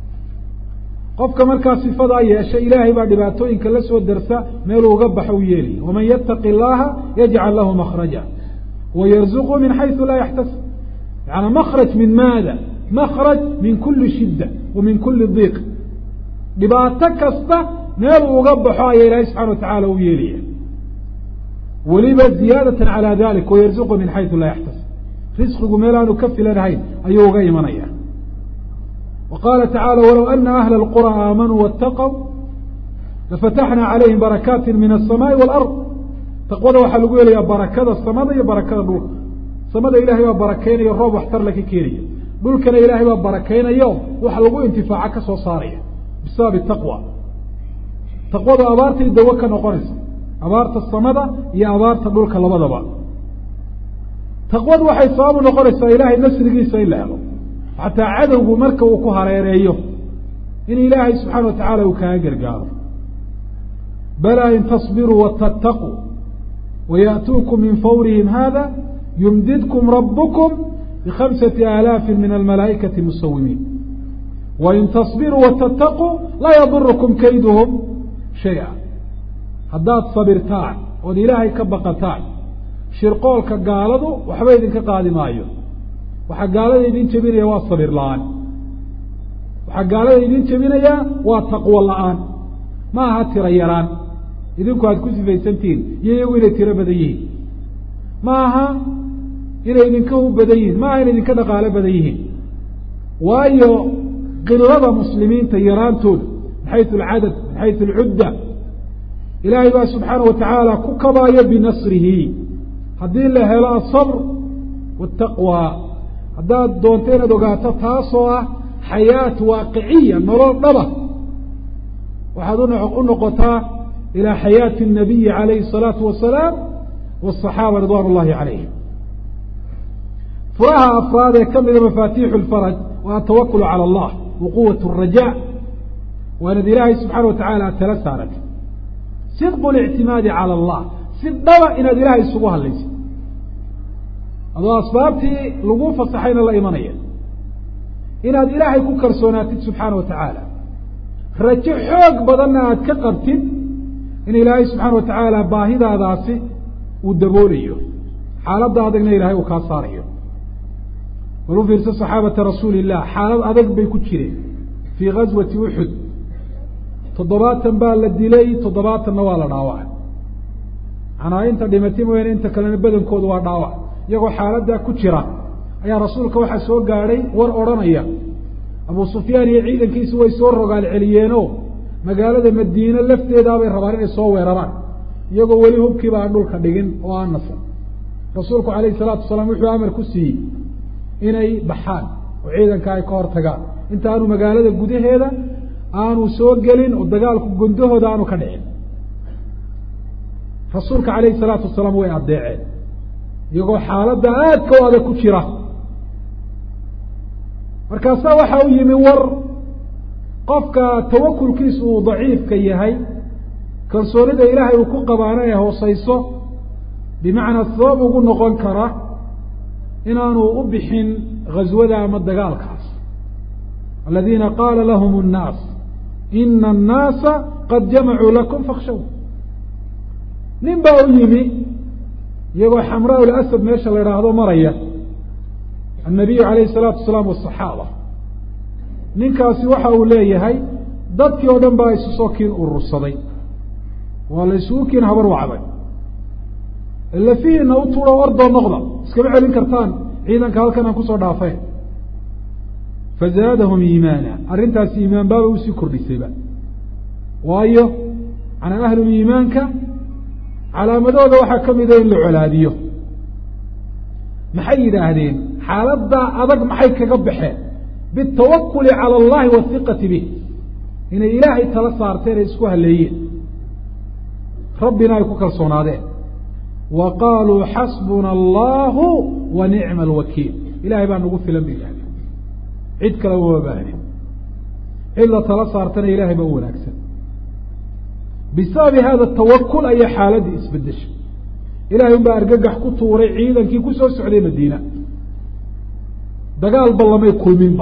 qofka markaa sifadaa yeesha ilaahay baa dhibaatooyinka la soo darsa meeluu uga baxo u yeelaya waman yattaqi llaha yajcal lahu makhraja wayarzuqhu min xaysu laa yaxtasib yaani makraj min maada makraj min kuli shidda wa min kuli diiq dhibaato kasta meeluu uga baxo ayaa ilaahay subxana watacaala u yeelaya weliba ziyaadatan calaa dalik wayarzuqhu min xaysu laa yaxtasib risqigu meel aanu ka filanahayn ayuu uga imanaya وqاla tacaalى walow ana ahla اlqurى aamanuu wاtaqw lafataxna calayhim barakaati min الsamaaءi wاlأrض taqwada waxaa lagu helayaa barakada samada iyo barakada dhulka samada ilahay baa barakaynaya roob waxtar la ka keenaya dhulkana ilaahay baa barakaynayo waxa lagu intifaaco ka soo saaraya bisababi taqwa taqwadu abaartay dawo ka noqonaysa abaarta samada iyo abaarta dhulka labadaba taqwadu waxay sababu noqonaysaa ilahay nasrigiisa in la helo xataa cadowgu marka uu ku hareereeyo in ilaahay subxaana watacaala uu kaaga gargaaro balaa in tasbiruu watattaquu wayaأtuukum min fawrihim hada yumdidkum rabbukum bikhamsati aalaafi min almalaa'ikati musawimiin wain tasbiruu watattaquu laa yadurukum kayduhum shay-a haddaad sabirtaan ood ilaahay ka baqataan shirqoolka gaaladu waxba idinka qaadi maayo waxaa gaalada idin jebinaya waa sabir la-aan waxaa gaalada idin jebinayaa waa taqwo la-aan ma aha tiro yaraan idinku aad ku sifaysantihiin iyo iyagu inay tiro badan yihiin ma aha inay idinka u badan yihiin ma aha inay idinka dhaqaalo badan yihiin waayo qilada muslimiinta yaraantooda min xaysu alcadad min xaysu alcudda ilaahay baa subxaana watacaala ku kabaayo binasrihi haddii la helo asabr waataqwa haddaad doonto inaad ogaato taasoo ah xayaat waaqiciya nolol dhaba waxaad u noqotaa ilaa xayaati الnabiyi calayhi الsalaatu wasalaam wالصaxaaba ridwan اllahi calayhim furaha afraad ee ka mida mafaatiixu اlfaraj waa atawakulu calى allah wa quwat الraja waa inaad ilaahay subxaana watacaala aad tala saarata sidqu اlictimaadi calى allah si dhaba inaad ilaahay isugu hadlaysid adoo asbaabtii lagu fasaxayna la imanaya inaad ilaahay ku kalsoonaatid subxaana watacaala rajo xoog badanna aad ka qabtid in ilaahay subxaana watacaala baahidaadaasi uu daboolayo xaaladda adagna ilaahay uu kaa saarayo bal u fiirso saxaabata rasuuli illah xaalad adag bay ku jireen fii gaswati uxud toddobaatan baa la dilay toddobaatanna waa la dhaawacay anaa inta dhimatay mooyaane inta kalena badankoodu waa dhaawac iyagoo xaaladdaa ku jira ayaa rasuulka waxaa soo gaadhay war odhanaya abu sufyaan iyo ciidankiisu way soo rogaal celiyeenoo magaalada madiine lafteedaabay rabaan inay soo weeraraan iyagoo weli hubkiiba aan dhulka dhigin oo aan nasan rasuulku calayhi salaatu wasalaam wuxuu amar ku siiyey inay baxaan oo ciidanka ay ka hor tagaan inta aanu magaalada gudaheeda aanu soo gelin oo dagaalku gondahooda aanu ka dhicin rasuulka calayhi salaatu wasalaam way addeeceen iyagoo xaaladda aadka u adag ku jira markaasaa waxa u yimi war qofka tawakulkiisu uu daciifka yahay kalsoonida ilaahay uu ku qabaana ee hooseyso bimacnaa sabab ugu noqon kara inaanu u bixin ghaswada ama dagaalkaas aladiina qaala lahum الnaas ina الnaasa qad jamacuu lakum fakshaw nin baa u yimi iyagoo xamraa lasad meesha la idhaahdo maraya annabiyu calayhi الsalaatu wasalaam wasaxaaba ninkaasi waxa uu leeyahay dadkii oo dhan baa isu soo kiin urursaday waa la isugu kiin habar wacday lafihiina u tuuro ordoo noqda iskama celin kartaan ciidanka halkan aan kusoo dhaafeen fazaadahum iimaana arrintaasi iimaan baaba usii kordhisayba waayo manaa ahluliimaanka calaamadooda waxaa ka mida in la colaadiyo maxay yidhaahdeen xaaladdaa adag maxay kaga baxeen biاtawakuli calى اllahi wاhiqati bih inay ilaahay tala saarteen ay isku haleeyeen rabbina ay ku kalsoonaadeen wa qaaluu xasbuna allahu wa nicma alwakiil ilahay baa nagu filan ba yidhahdeen cid kale uma baahnin cid la tala saartana ilahay baa u wanaagsan bisababi hada tawakul ayaa xaaladdii isbedeshay ilahay un baa argagax ku tuuray ciidankii ku soo socday madiina dagaal ba lamay kulminba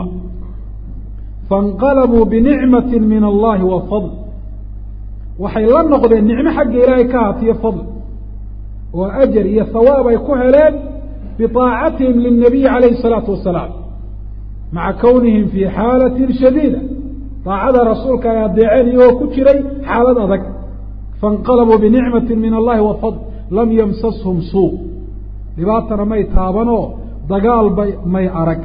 faاnqalabuu binicmati min allahi wa fadl waxay la noqdeen nicmo xagga ilaahay ka haatiyo fadl oo ajar iyo hawaab ay ku heleen biطaacatihim lilnabiyi calayhi الsalaatu wasalaam maca kownihim fii xaalatin shadiida daacada rasuulka ay adeeceen iyagoo ku jiray xaalad adag faاnqalabuu binicmati min allahi wa fadl lam yamsashum suu dhibaatana may taabanoo dagaal bay may arag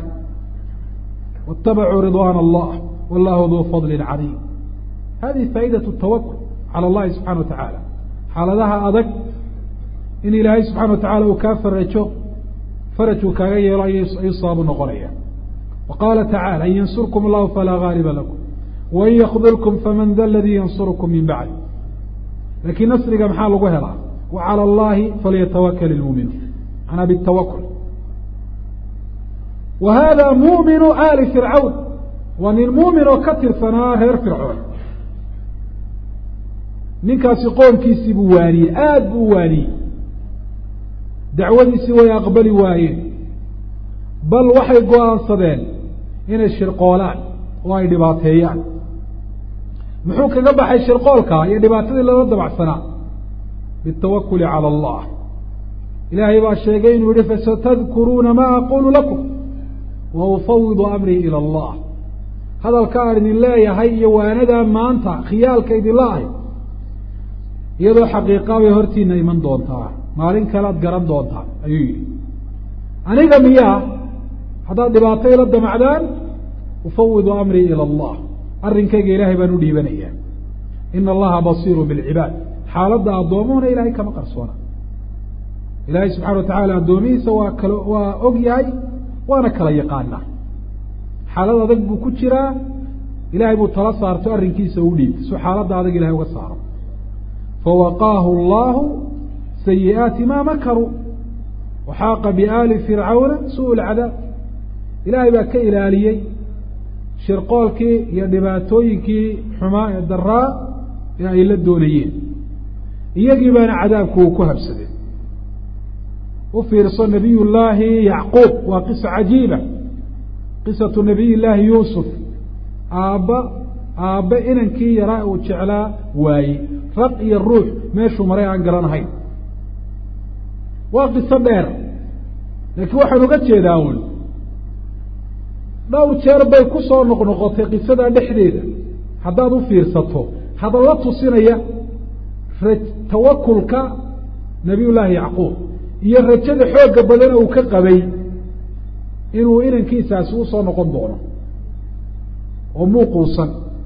waاtabacuu ridwan allah wallahu duu fadli cadiim hadihi faa'idaة الtawakul calى اllahi subxana wa tacaala xaaladaha adag in ilaahay subxana wa tacala uu kaa farajo faraj uu kaaga yeelo ayuu sababu noqonaya wa qaala tacala in yansurkum allahu falaa gaaliba lakum wain yakdulkum faman da ladii yansurkum min bacdi laakiin nasriga maxaa lagu helaa wa calى اllahi falyatawakal ilmuuminuun manaa bitawakul wa hada muuminu aali fircawn waa nin muumin oo ka tirsanaa reer fircoon ninkaasi qoomkiisii buu waaniyey aada buu u waaniyey dacwadiisii way aqbali waayeen bal waxay go-aansadeen inay shirqoolaan oo ay dhibaateeyaan muxuu kaga baxay shirqoolka iyo dhibaatadii lala dabacsanaa biاtawakuli calى allah ilaahay baa sheegay inuu yihi fasatadkuruuna ma aqulu lakum wa ufawidu amrii ilى allah hadalka aan idin leeyahay iyo waanadaa maanta khiyaalka idinla ahay iyadoo xaqiiqa bay hortiina iman doontaa maalin kalead garan doontaa ayuu yidhi aniga miyaa haddaad dhibaato ila damacdaan ufawidu amrii ilى allah arrinkayga ilaahay baan u dhiibanayaa ina allaha basiiru bilcibaad xaaladda addoomuhuna ilaahay kama qarsoona ilaahay subxana wa tacaala addoomihiisa waa kal waa og yahay waana kala yaqaanaa xaalad adag buu ku jiraa ilaahay buu tala saarto arrinkiisa u dhiibtay suu xaaladda adag ilahay uga saaro fawaqaahu allahu sayi'aati ma makaruu waxaaqa biaali fircawna suu lcadaab ilaahay baa ka ilaaliyey shirqoolkii iyo dhibaatooyinkii xumaa ee daraa ee ay la doonayeen iyagii baana cadaabku uu ku habsaday u fiirso nabiy llaahi yacquub waa qiso cajiiba qisatu nabiy llaahi yuusuf aabba aabbe inankii yaraa uu jeclaa waayey raq iyo ruux meeshuu maray aan garanahayn waa qiso dheer laakiin waxaan uga jeedaa un dhowr jeer bay ku soo noqnoqotay qisadaa dhexdeeda haddaad u fiirsato hadalla tusinaya tawakulka nabiy llaahi yacquub iyo rajada xooga badan uu ka qabay inuu inankiisaasi usoo noqon doono oo muuquusan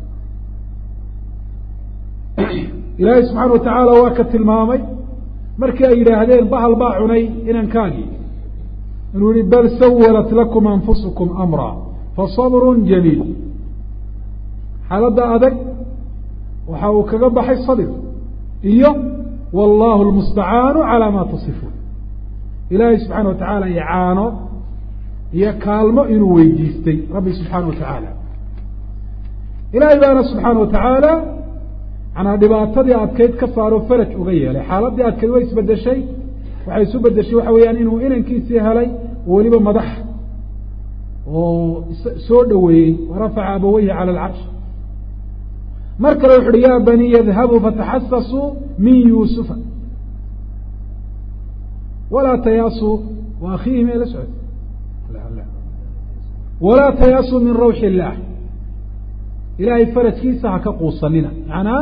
ilaahay subxaana watacaala waa ka tilmaamay markii ay yidhaahdeen bahal baa cunay inankaagii inuu yihi bal sawalat lakum anfusukum amra fasabrun jamiil xaaladda adag waxa uu kaga baxay sabir iyo wallahu lmustacaanu calaa maa tasifuun ilaahay subxaana watacaala icaano iyo kaalmo inuu weydiistay rabbi subxaana watacaala ilaahay baana subxaana watacaala manaa dhibaatadii adkayd ka saaro faraj uga yeelay xaaladii adkayd way isbedeshay waxay isu bedeshay waxa weeyaan inuu inankiisii helay oo weliba madax oo soo dhaweeyey warafaca abaweyhi cala alcarsh mar kale wuxu uhi ya bani yadhabuu fataxasasuu min yuusufa walaa tayaasuu wa akhiihi may la socod walaa tayaasuu min rawxi illaah ilaahay farajkiisa ha ka quusanina manaa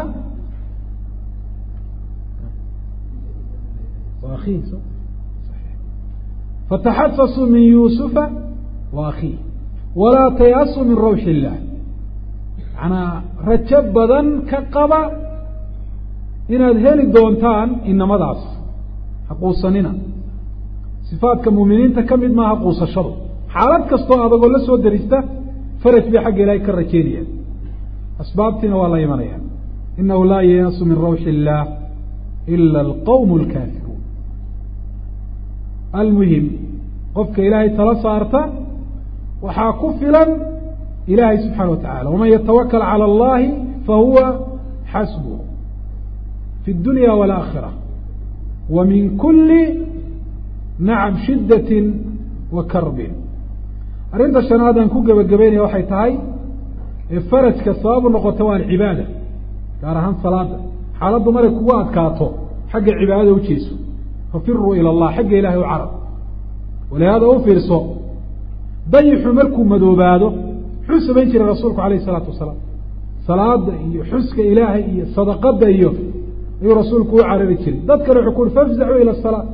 fataxasasuu min yuusufa wa akhiih walaa tayaasuu min rawxi illaah manaa rajo badan ka qaba inaad heli doontaan inamadaas ha quusanina sifaadka muuminiinta ka mid maaha quusashadu xaalad kastoo adagoo la soo derista faraj bay xagga ilaahay ka rajeynayaan asbaabtiina waa la imanaya inahu laa yayaasu min rawxi illaah ila alqawm alkaafiruun almuhim qofka ilaahay tala saarta waxaa ku filan ilaahay subxaana watacala waman yatawakal cala allahi fahuwa xasbuh fi اdunya wاlaakhira wa min kuli nacam shidatin wa karbin arrinta shanaad aan ku gebagabeynaya waxay tahay ee farajka sababu noqota waa alcibaada gaar ahaan salaada xaaladdu maray kugu adkaato xagga cibaadada ujeeso fafiruu ila allah xagga ilahay u carab walihaada u fiirso dayixu markuu madoobaado muxuu samayn jiray rasuulku alayh isalaatu wasalaam salaada iyo xuska ilaahay iyo sadaqada iyo ayuu rasuulku u carari jiray dadkana wuxuu ku uri fafzacuu ila salaa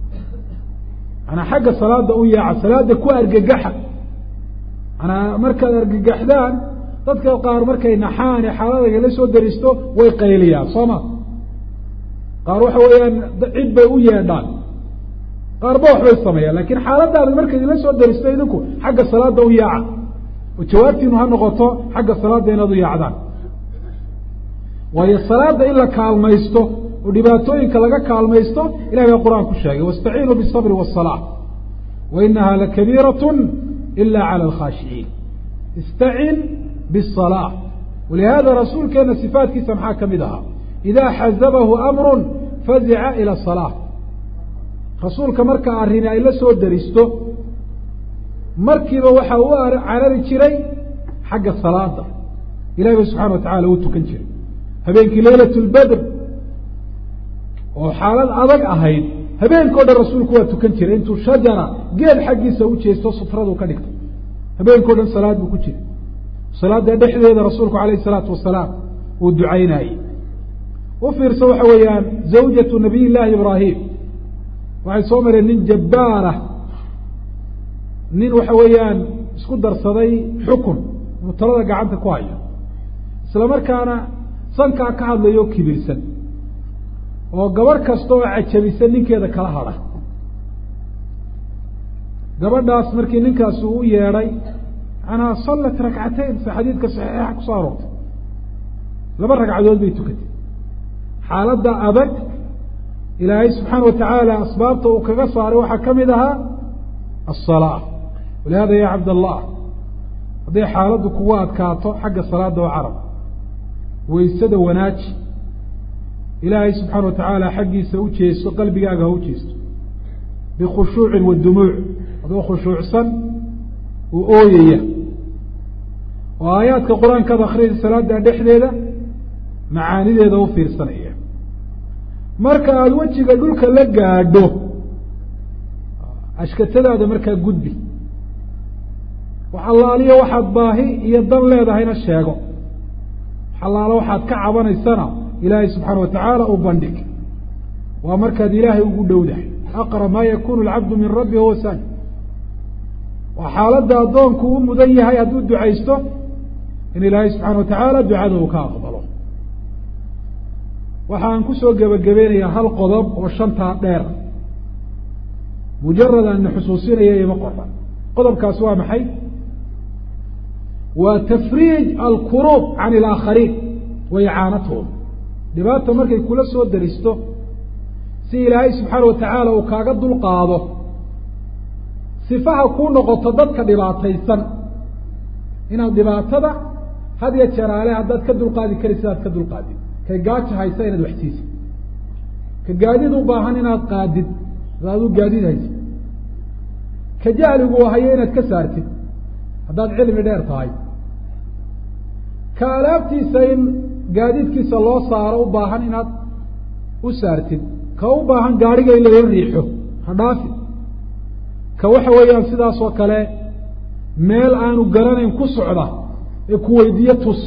manaa xagga salaada u yaaca salaada ku argagaxa manaa markaad argagaxdaan dadka qaar markay naxaan ee xaaladaga la soo daristo way qayliyaan soo ma qaar waxa weeyaan cid bay u yeedhaan qaarba waxbay sameeyaan lakin xaaladaada markay la soo daristo idinku xagga salaada u yaaca oo jawaabtiinu ha noqoto xagga salaada inaad u yaacdaan waayo salaada in la kaalmaysto oo dhibaatooyinka laga kaalmaysto ilahay baa qur-aan ku sheegay waاstaciinuu bالصabri wالصalaaة wainaha lakabiiraة ila calى اlkhaashiciin istacin bالصalaaة walihada rasuulkeena sifaatkiisa maxaa ka mid ahaa idaa xazabahu amru fazica ilى الصalaaة rasuulka marka arrini ay la soo daristo markiiba waxa u carari jiray xagga salaada ilahi ba subxana wa tacala uu tukan jiray habeenkii laylaة اlbadr oo xaalad adag ahayd habeenkao dhan rasuulku waa tukan jiray intuu shajara geed xaggiisa u jeesto sutradu ka dhigtay habeenkao dhan salaad buu ku jiray salaada dhexdeeda rasuulku alayh الsalaatu wasalaam uu ducaynayey u fiirsa waxa weeyaan zawjatu nabiy llaahi ibraahim waxay soo mareen nin jabbaarah nin waxa weeyaan isku darsaday xukun inuu talada gacanta ku hayo isla markaana sankaa ka hadlayo o kibirsan oo gabarh kasta oo cajabisan ninkeeda kala hadha gabadhaas markii ninkaasi u yeedhay manaa sallat rakcatayn se xadiidka saxiixa kusoo aroortay laba ragcadood bay tukatay xaaladda adag ilaahay subxaana wa tacaala asbaabta uu kaga saaray waxaa ka mid ahaa aلsalaa walihada ya cabd allah hadday xaaladdu kugu adkaato xagga salaada oo carab waysada wanaaji ilaahay subxaana wa tacaala xaggiisa u jeesto qalbigaaga ha u jeesto bikhushuucin wa dumuuc adoo khushuucsan oo ooyaya oo aayaadka qur-aankaad akriyaysa salaada dhexdeeda macaanideeda u fiirsanaya marka aada wejiga dhulka la gaadho ashkatadaada markaa gudbi wax allaaliyo waxaad baahi iyo dan leedahayna sheego wax allaalo waxaad ka cabanaysana ilaahay subxaana wa tacaala u bandhig ومركز إلهي وقوده أقرب ما يكون العبد من ربه هو ساجد وحالة أدون كون مديها يدود دعيسته إن الله سبحانه وتعالى دعاده كأفضله وحان كسو جبجبين هل قضب والشنطة دير مجرد أن حصوصين هي مقربة قضب كاسوا محي وتفريج الكروب عن الآخرين وإعانتهم دبات مركي كل سوى درسته سي إلهي سبحانه وتعالى وكاقد القاضة صفها كون غطدتك دباتيسا إن الدباتة هذه يتشار عليها دات كد القاضي كريسات كد القاضي كقادش هايسين الوحسيسي كقادد وباهن إنها قادد هذا قادد هايسي كجعل وهيين اتكسارتي هذا علم دير طاي كالابتي سين قادد كيس الله صار وباهن إنها وسارتي كوباهن قارقة إلا يريحه هدافي كوحويا سداس وكله ميل آنو قرانين كسعودة كويدية تس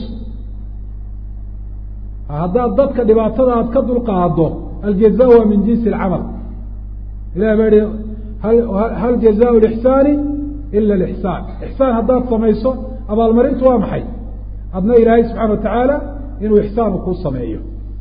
هذا الضبط دبعتها تكدر القاعدة الجزاء من جنس العمل لا بدي هل هل جزاء الإحسان إلا الإحسان إحسان هذا صميصه أبا المريض وامحي أبناء إلهي سبحانه وتعالى إنه إحسان وكون صميعه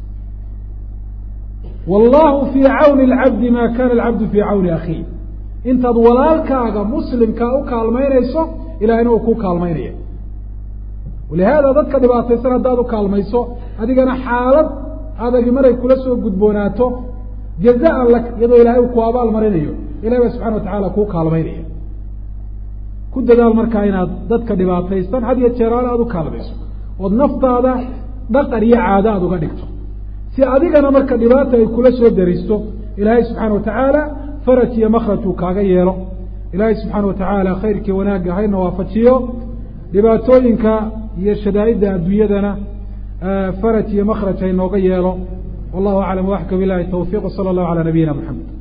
والله في عون العبد ما كان العبد في عون أخيه انت ولالك مسلم كاو كالمينيسو الى انه كو كالمينيه ولهذا ضدك دباتيسن هدادو كالميسو اديغنا حالد ادغ مري كula soo gudboonaato jazaa lak yado ilaahay ku abaal marinayo ilaahay subhanahu wa ta'ala ku kaalmaynayo ku dadaal markaa inaad dadka dhibaataysan hadiya jeeraan aad u kaalmayso oo naftaada dhaqan iyo caado aad uga dhigto si adigana marka dhibaato ay kula soo daristo ilaahay subhanahu wa ta'ala فرج يا مخرج وكاغا ييلو إلهي سبحانه وتعالى خيرك وناغا هينا وافتيو دباتوينك هي شدائد ادويدنا فرج يا مخرج هينوغا ييلو والله اعلم واحكم بالله التوفيق وصلى الله على نبينا محمد